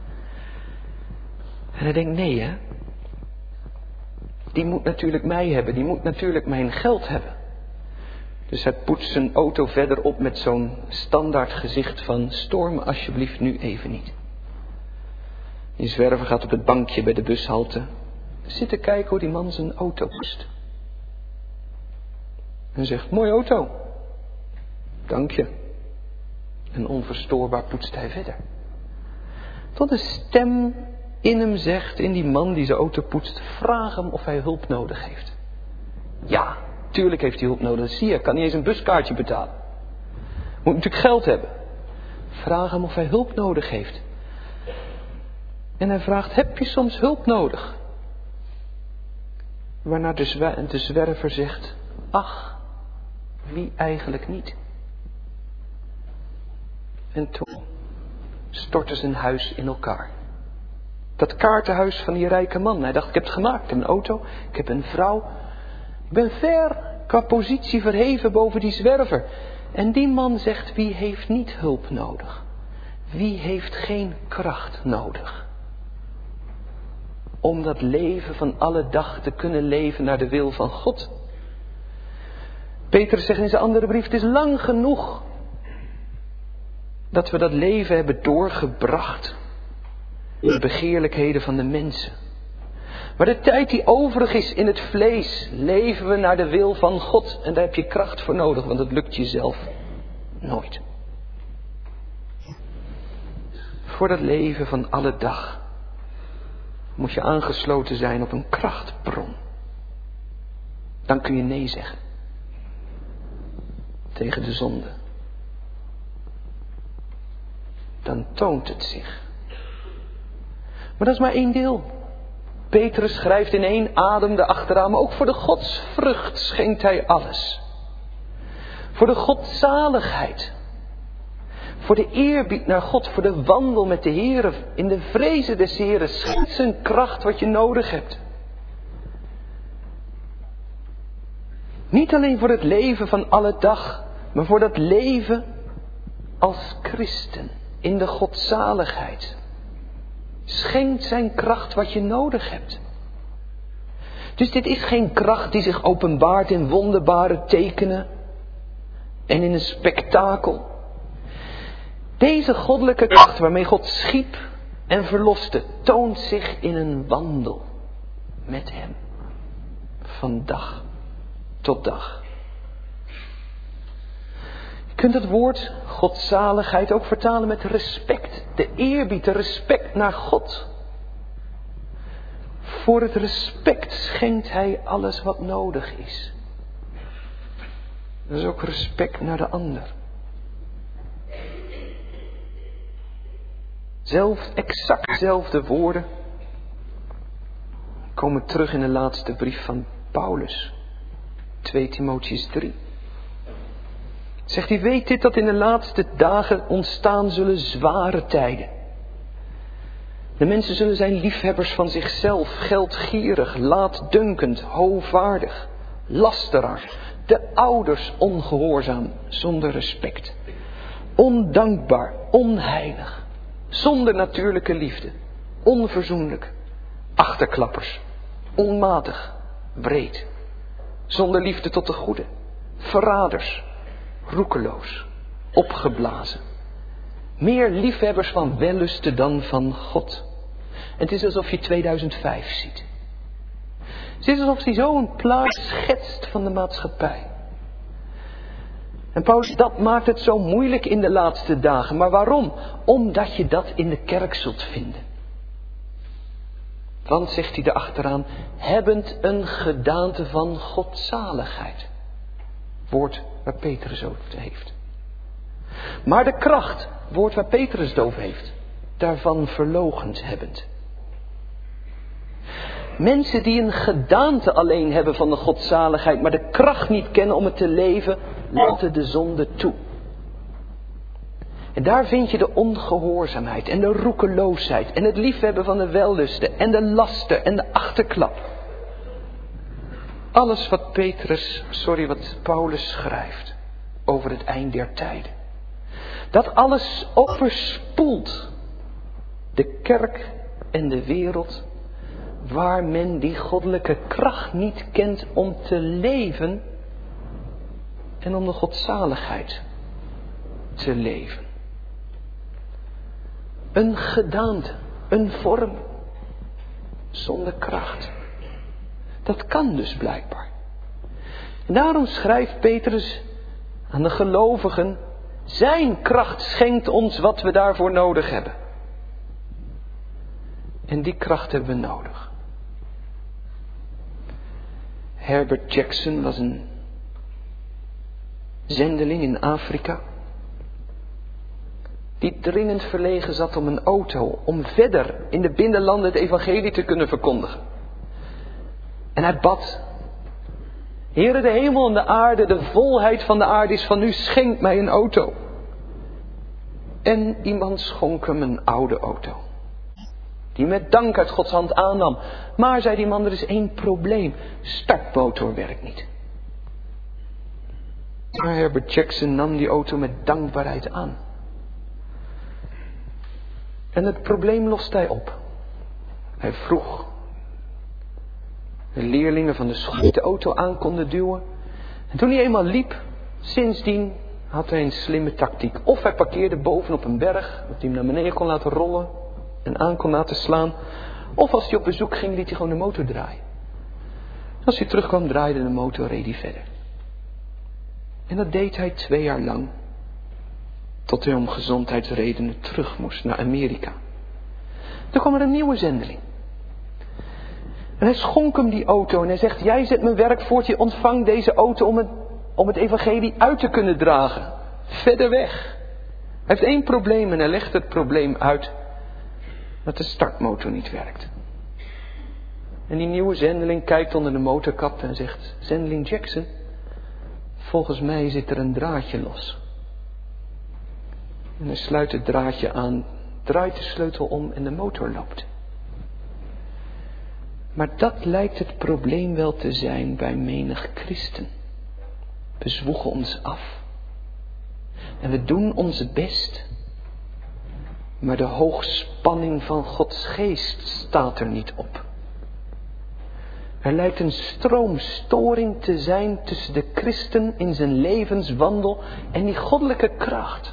En hij denkt, nee hè. Die moet natuurlijk mij hebben, die moet natuurlijk mijn geld hebben. Dus hij poetst zijn auto verder op met zo'n standaard gezicht van stoor me alsjeblieft nu even niet. Die zwerver gaat op het bankje bij de bushalte zitten kijken hoe die man zijn auto poetst. En zegt, mooie auto. Dank je. En onverstoorbaar poetst hij verder. Tot een stem in hem zegt, in die man die zijn auto poetst, vraag hem of hij hulp nodig heeft. Ja, tuurlijk heeft hij hulp nodig. Zie je, kan niet eens een buskaartje betalen. Moet natuurlijk geld hebben. Vraag hem of hij hulp nodig heeft. En hij vraagt, heb je soms hulp nodig? Waarna de, zwer- de zwerver zegt, ach, wie eigenlijk niet? En toen stortte zijn huis in elkaar. Dat kaartenhuis van die rijke man. Hij dacht, ik heb het gemaakt. Ik heb een auto, ik heb een vrouw. Ik ben ver qua positie verheven boven die zwerver. En die man zegt, wie heeft niet hulp nodig? Wie heeft geen kracht nodig? om dat leven van alle dag te kunnen leven naar de wil van God. Petrus zegt in zijn andere brief, het is lang genoeg dat we dat leven hebben doorgebracht in de begeerlijkheden van de mensen. Maar de tijd die overig is in het vlees, leven we naar de wil van God. En daar heb je kracht voor nodig, want het lukt jezelf nooit. Voor dat leven van alle dag moet je aangesloten zijn op een krachtbron. Dan kun je nee zeggen tegen de zonde. Dan toont het zich. Maar dat is maar één deel. Petrus schrijft in één adem erachteraan, maar ook voor de godsvrucht schenkt hij alles. Voor de godzaligheid. Voor de eerbied naar God, voor de wandel met de Heer, in de vrezen des Heeren, schenkt zijn kracht wat je nodig hebt. Niet alleen voor het leven van alle dag, maar voor dat leven als christen, in de godzaligheid. Schenkt zijn kracht wat je nodig hebt. Dus dit is geen kracht die zich openbaart in wonderbare tekenen en in een spektakel. Deze goddelijke kracht waarmee God schiep en verloste, toont zich in een wandel met hem. Van dag tot dag. Je kunt het woord godzaligheid ook vertalen met respect. De eerbied, de respect naar God. Voor het respect schenkt hij alles wat nodig is. Dat is ook respect naar de ander. Zelf, exact dezelfde woorden komen terug in de laatste brief van Paulus. twee Timotheüs drie. Zegt hij, weet dit dat in de laatste dagen ontstaan zullen zware tijden. De mensen zullen zijn liefhebbers van zichzelf, geldgierig, laatdunkend, hoogvaardig, lasteraar, de ouders ongehoorzaam, zonder respect, ondankbaar, onheilig, zonder natuurlijke liefde, onverzoenlijk, achterklappers, onmatig, wreed, zonder liefde tot de goede, verraders, roekeloos, opgeblazen. Meer liefhebbers van wellusten dan van God. En het is alsof je tweeduizend vijf ziet. Het is alsof hij zo een plaats schetst van de maatschappij. En Paulus, dat maakt het zo moeilijk in de laatste dagen. Maar waarom? Omdat je dat in de kerk zult vinden. Want, zegt hij erachteraan, hebbend een gedaante van godzaligheid. Woord waar Petrus over heeft. Maar de kracht, woord waar Petrus het over heeft, daarvan verloochend hebbend. Mensen die een gedaante alleen hebben van de godzaligheid, maar de kracht niet kennen om het te leven, laten de zonde toe. En daar vind je de ongehoorzaamheid en de roekeloosheid en het liefhebben van de wellusten en de laster en de achterklap. Alles wat Petrus, sorry, wat Paulus schrijft over het eind der tijden. Dat alles overspoelt de kerk en de wereld waar men die goddelijke kracht niet kent om te leven en om de godzaligheid te leven. Een gedaante, een vorm zonder kracht. Dat kan dus blijkbaar. En daarom schrijft Petrus aan de gelovigen, zijn kracht schenkt ons wat we daarvoor nodig hebben. En die kracht hebben we nodig. Herbert Jackson was een zendeling in Afrika, die dringend verlegen zat om een auto, om verder in de binnenlanden het evangelie te kunnen verkondigen. En hij bad, Heere, de hemel en de aarde, de volheid van de aarde is van u, schenk mij een auto. En iemand schonk hem een oude auto, die met dank uit Gods hand aannam. Maar, zei die man, er is één probleem, startmotor werkt niet. Maar Herbert Jackson nam die auto met dankbaarheid aan. En het probleem lost hij op. Hij vroeg de leerlingen van de school de auto aan konden duwen. En toen hij eenmaal liep, sindsdien had hij een slimme tactiek. Of hij parkeerde bovenop een berg, dat hij hem naar beneden kon laten rollen en aan kon laten slaan. Of als hij op bezoek ging, liet hij gewoon de motor draaien. Als hij terugkwam, draaide de motor, reed hij verder. En dat deed hij twee jaar lang. Tot hij om gezondheidsredenen terug moest naar Amerika. Toen kwam er een nieuwe zendeling. En hij schonk hem die auto en hij zegt, jij zet mijn werk voort, je ontvangt deze auto om het, om het evangelie uit te kunnen dragen. Verder weg. Hij heeft één probleem en hij legt het probleem uit. Dat de startmotor niet werkt. En die nieuwe zendeling kijkt onder de motorkap en zegt, zendeling Jackson, volgens mij zit er een draadje los. En hij sluit het draadje aan, draait de sleutel om en de motor loopt. Maar dat lijkt het probleem wel te zijn bij menig christen. We zwoegen ons af. En we doen ons best. Maar de hoogspanning van Gods geest staat er niet op. Er lijkt een stroomstoring te zijn tussen de christen in zijn levenswandel en die goddelijke kracht.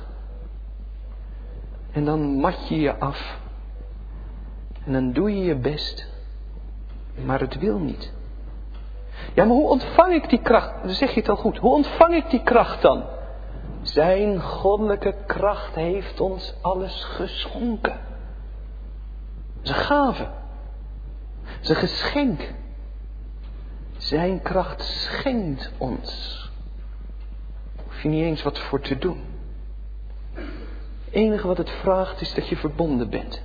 En dan mat je je af. En dan doe je je best. Maar het wil niet. Ja, maar hoe ontvang ik die kracht? Dan zeg je het al goed. Hoe ontvang ik die kracht dan? Zijn goddelijke kracht heeft ons alles geschonken. Zijn gave. Zijn geschenk. Zijn kracht schenkt ons. Hoef je niet eens wat voor te doen. Het enige wat het vraagt is dat je verbonden bent.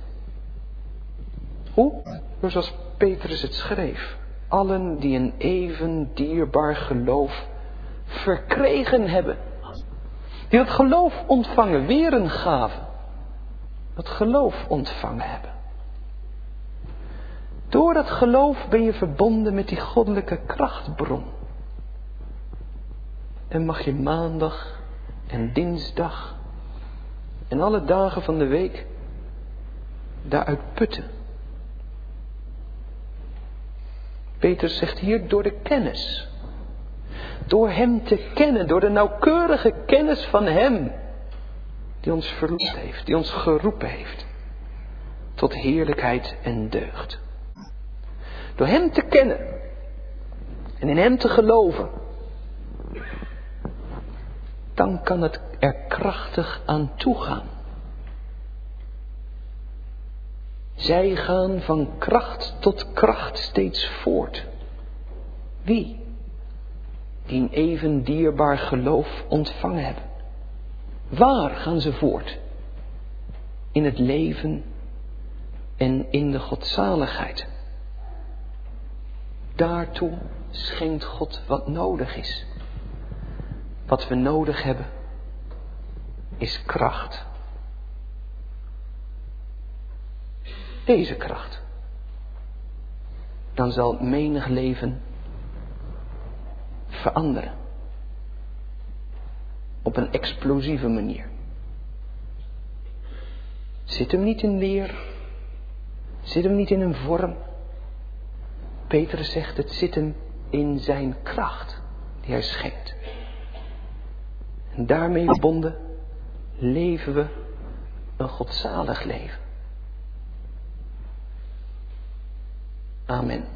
Hoe? Door zoals Petrus het schreef. Allen die een even dierbaar geloof verkregen hebben. Die dat geloof ontvangen. Weer een gave. Dat geloof ontvangen hebben. Door dat geloof ben je verbonden met die goddelijke krachtbron. En mag je maandag en dinsdag en alle dagen van de week daaruit putten. Petrus zegt hier door de kennis. Door hem te kennen, door de nauwkeurige kennis van hem. Die ons verlost heeft, die ons geroepen heeft. Tot heerlijkheid en deugd. Door hem te kennen. En in hem te geloven. Dan kan het er krachtig aan toegaan. Zij gaan van kracht tot kracht steeds voort. Wie? Die een even dierbaar geloof ontvangen hebben. Waar gaan ze voort? In het leven en in de godzaligheid. Daartoe schenkt God wat nodig is. Wat we nodig hebben is kracht. Deze kracht. Dan zal menig leven veranderen. Op een explosieve manier. Zit hem niet in leer. Zit hem niet in een vorm. Petrus zegt het zit hem in zijn kracht die hij schenkt. En daarmee verbonden leven we een godzalig leven. Amen.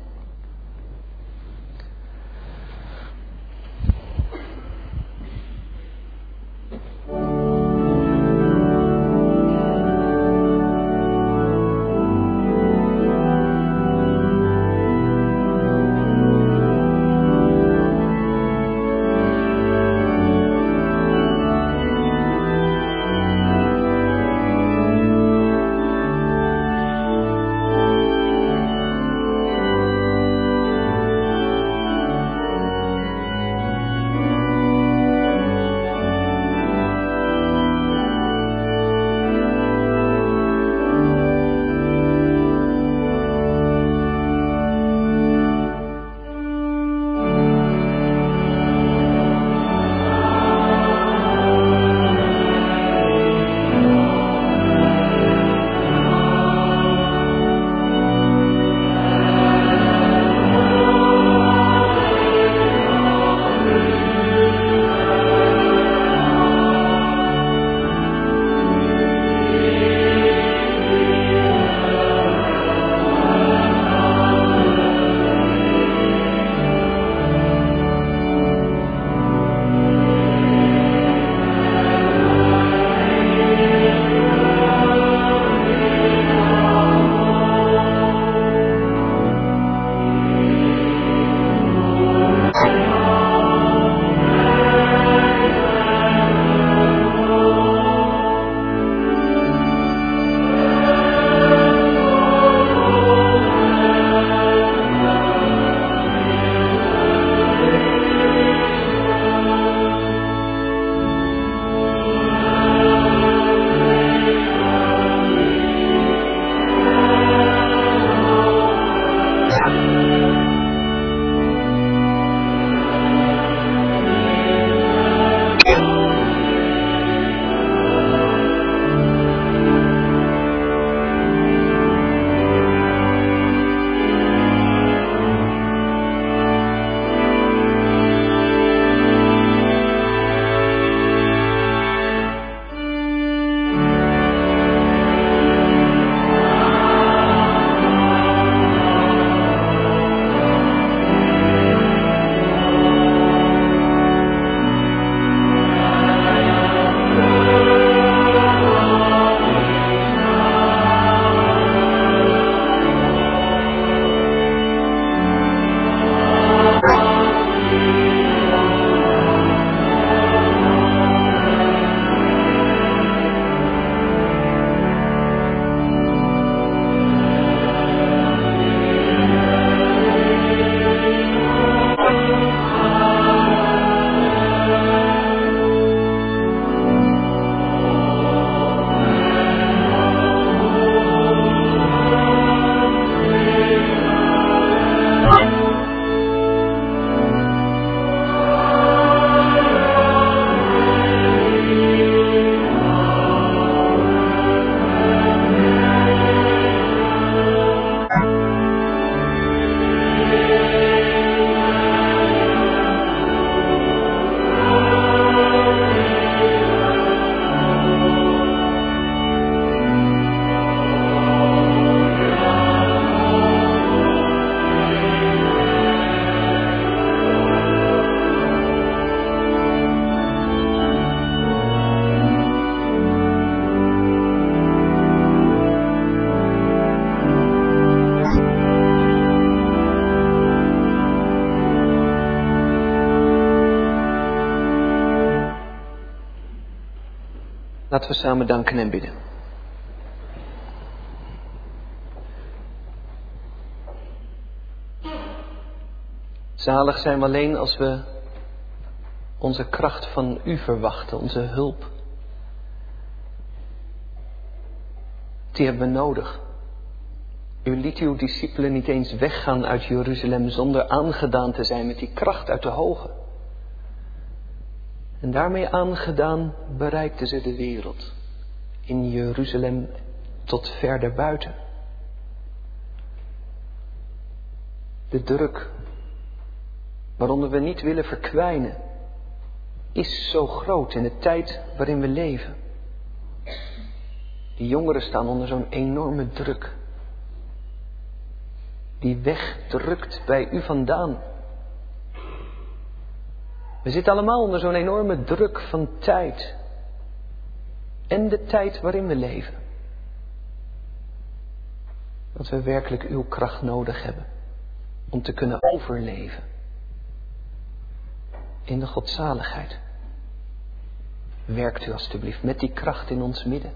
Laten we samen danken en bidden. Zalig zijn we alleen als we onze kracht van u verwachten, onze hulp. Die hebben we nodig. U liet uw discipelen niet eens weggaan uit Jeruzalem zonder aangedaan te zijn met die kracht uit de hoge. En daarmee aangedaan bereikten ze de wereld. In Jeruzalem tot verder buiten. De druk waaronder we niet willen verkwijnen is zo groot in de tijd waarin we leven. Die jongeren staan onder zo'n enorme druk. Die wegdrukt bij u vandaan. We zitten allemaal onder zo'n enorme druk van tijd. En de tijd waarin we leven. Dat we werkelijk uw kracht nodig hebben. Om te kunnen overleven. In de godzaligheid. Werkt u alstublieft met die kracht in ons midden.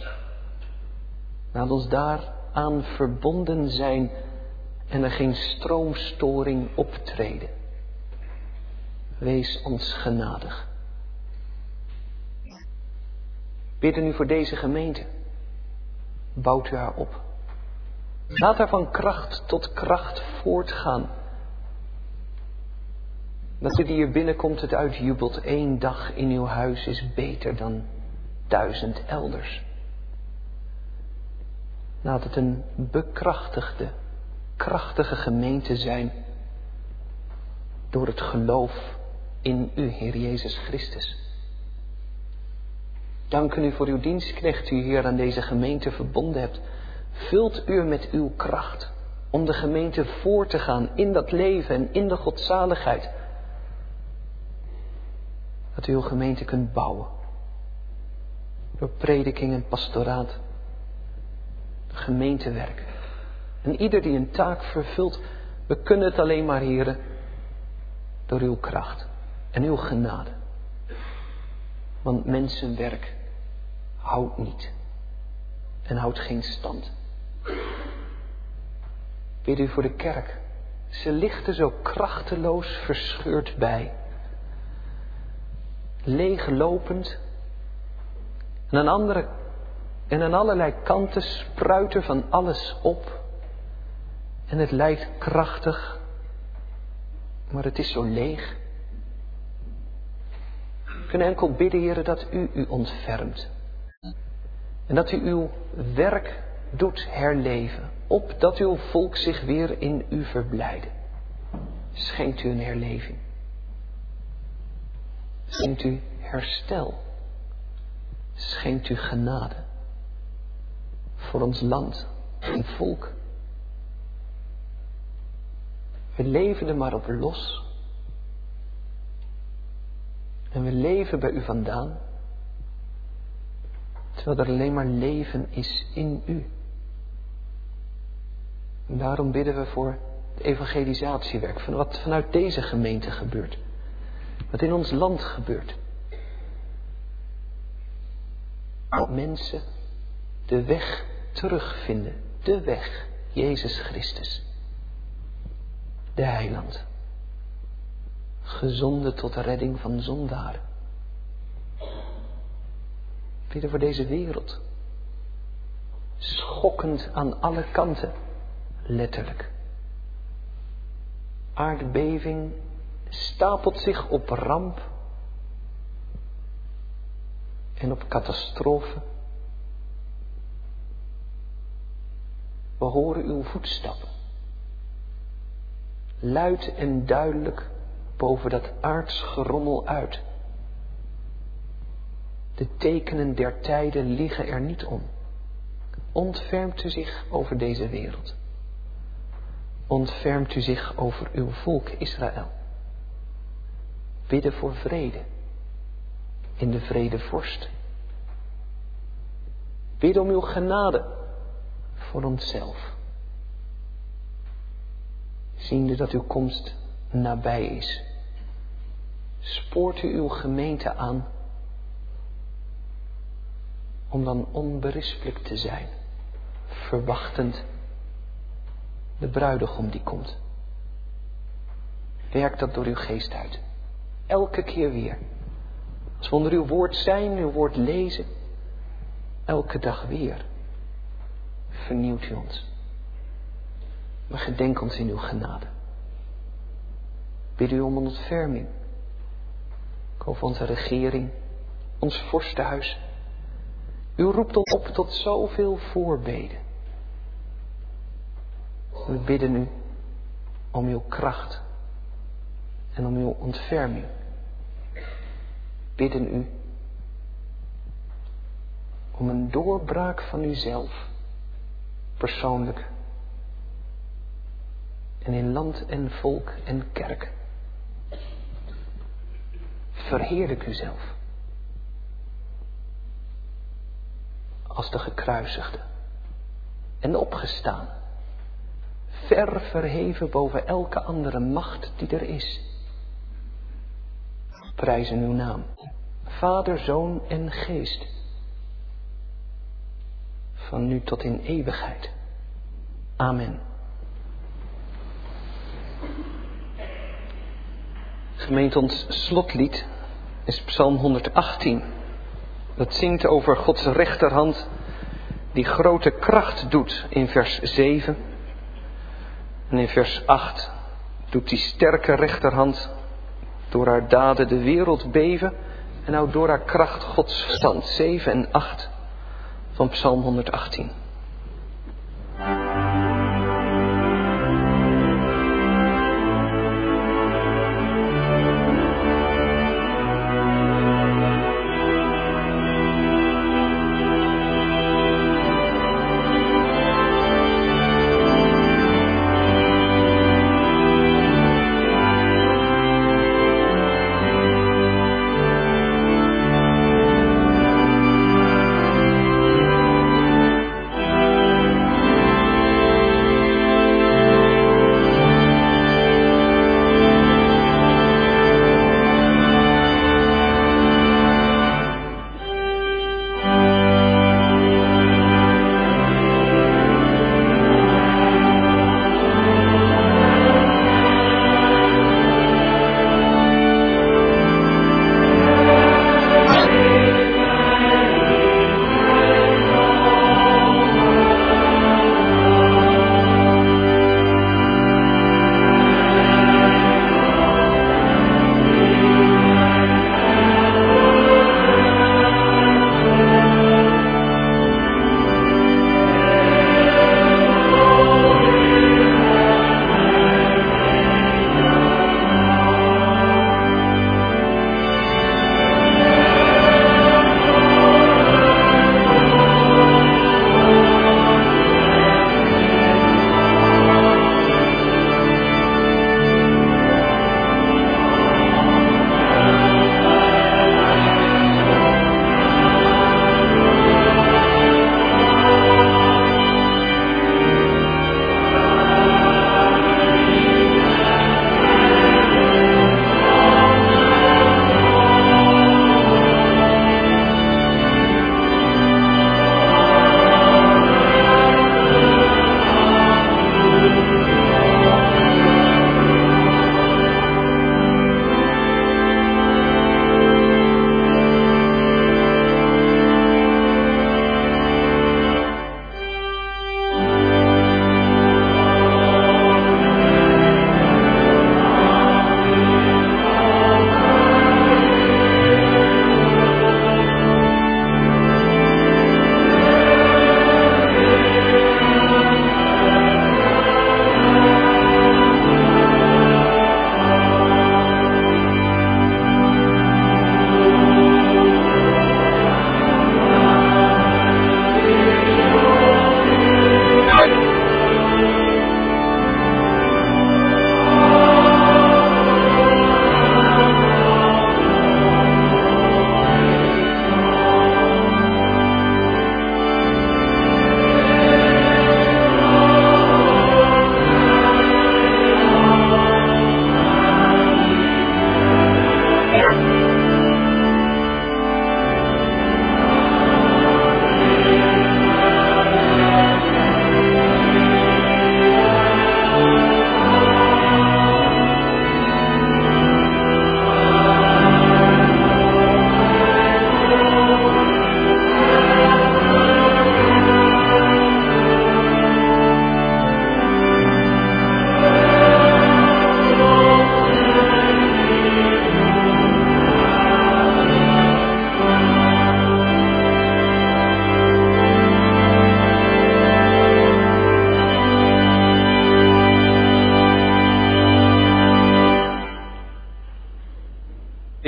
Laat ons daaraan verbonden zijn en er geen stroomstoring optreden. Wees ons genadig. Bidden u voor deze gemeente. Bouwt u haar op. Laat haar van kracht tot kracht voortgaan. Dat u die hier binnenkomt het uitjubelt. Eén dag in uw huis is beter dan duizend elders. Laat het een bekrachtigde, krachtige gemeente zijn. Door het geloof in u, Heer Jezus Christus. Dank u voor uw dienstknecht die u hier aan deze gemeente verbonden hebt. Vult u met uw kracht om de gemeente voor te gaan in dat leven en in de godzaligheid. Dat u uw gemeente kunt bouwen. Door prediking en pastoraat. Gemeentewerk. En ieder die een taak vervult, we kunnen het alleen maar, Heere, door uw kracht en uw genade. Want mensenwerk houdt niet en houdt geen stand. Bid u voor de kerk. Ze ligt er zo krachteloos verscheurd bij. Leeglopend. En aan andere en aan allerlei kanten spruit er van alles op. En het lijkt krachtig, maar het is zo leeg. We kunnen enkel bidden, Heere, dat u u ontfermt. En dat u uw werk doet herleven, opdat uw volk zich weer in u verblijde. Schenkt u een herleving. Schenkt u herstel. Schenkt u genade. Voor ons land en volk. We leven er maar op los. En we leven bij u vandaan. Terwijl er alleen maar leven is in u. En daarom bidden we voor het evangelisatiewerk. Van wat vanuit deze gemeente gebeurt. Wat in ons land gebeurt. Dat mensen de weg terugvinden. De weg. Jezus Christus. De heiland. Gezonden tot de redding van zondaren. Bidden voor deze wereld. Schokkend aan alle kanten. Letterlijk. Aardbeving stapelt zich op ramp. En op catastrofe. We horen uw voetstappen. Luid en duidelijk boven dat aards gerommel uit. De tekenen der tijden liegen er niet om. Ontfermt u zich over deze wereld. Ontfermt u zich over uw volk Israël. Bidden voor vrede. In de vrede vorst. Bid om uw genade voor onszelf. Ziende dat uw komst nabij is. Spoort u uw gemeente aan. om dan onberispelijk te zijn, verwachtend de bruidegom die komt. Werk dat door uw geest uit. Elke keer weer. Als we onder uw woord zijn, uw woord lezen. Elke dag weer. Vernieuwt u ons. Maar gedenk ons in uw genade. Bid u om ontferming. Over onze regering, ons vorstenhuis. U roept ons op tot zoveel voorbeden. We bidden u om uw kracht en om uw ontferming. Bidden u om een doorbraak van uzelf, persoonlijk en in land en volk en kerk. Verheerlijk uzelf als de gekruisigde en opgestaan, ver verheven boven elke andere macht die er is. Prijzen uw naam, Vader, Zoon en Geest, van nu tot in eeuwigheid. Amen. Gemeente, ons slotlied is Psalm honderdachttien. Dat zingt over Gods rechterhand die grote kracht doet in vers zeven. En in vers acht doet die sterke rechterhand door haar daden de wereld beven. En nou door haar kracht Gods verstand. zeven en acht van Psalm honderdachttien.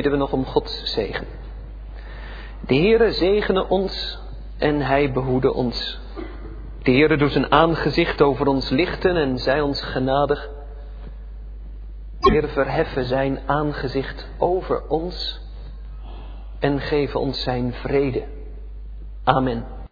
bidden we nog om Gods zegen. De Heere zegene ons en hij behoede ons. De Heere doet zijn aangezicht over ons lichten en zij ons genadig. De Heere verheffen zijn aangezicht over ons en geven ons zijn vrede. Amen.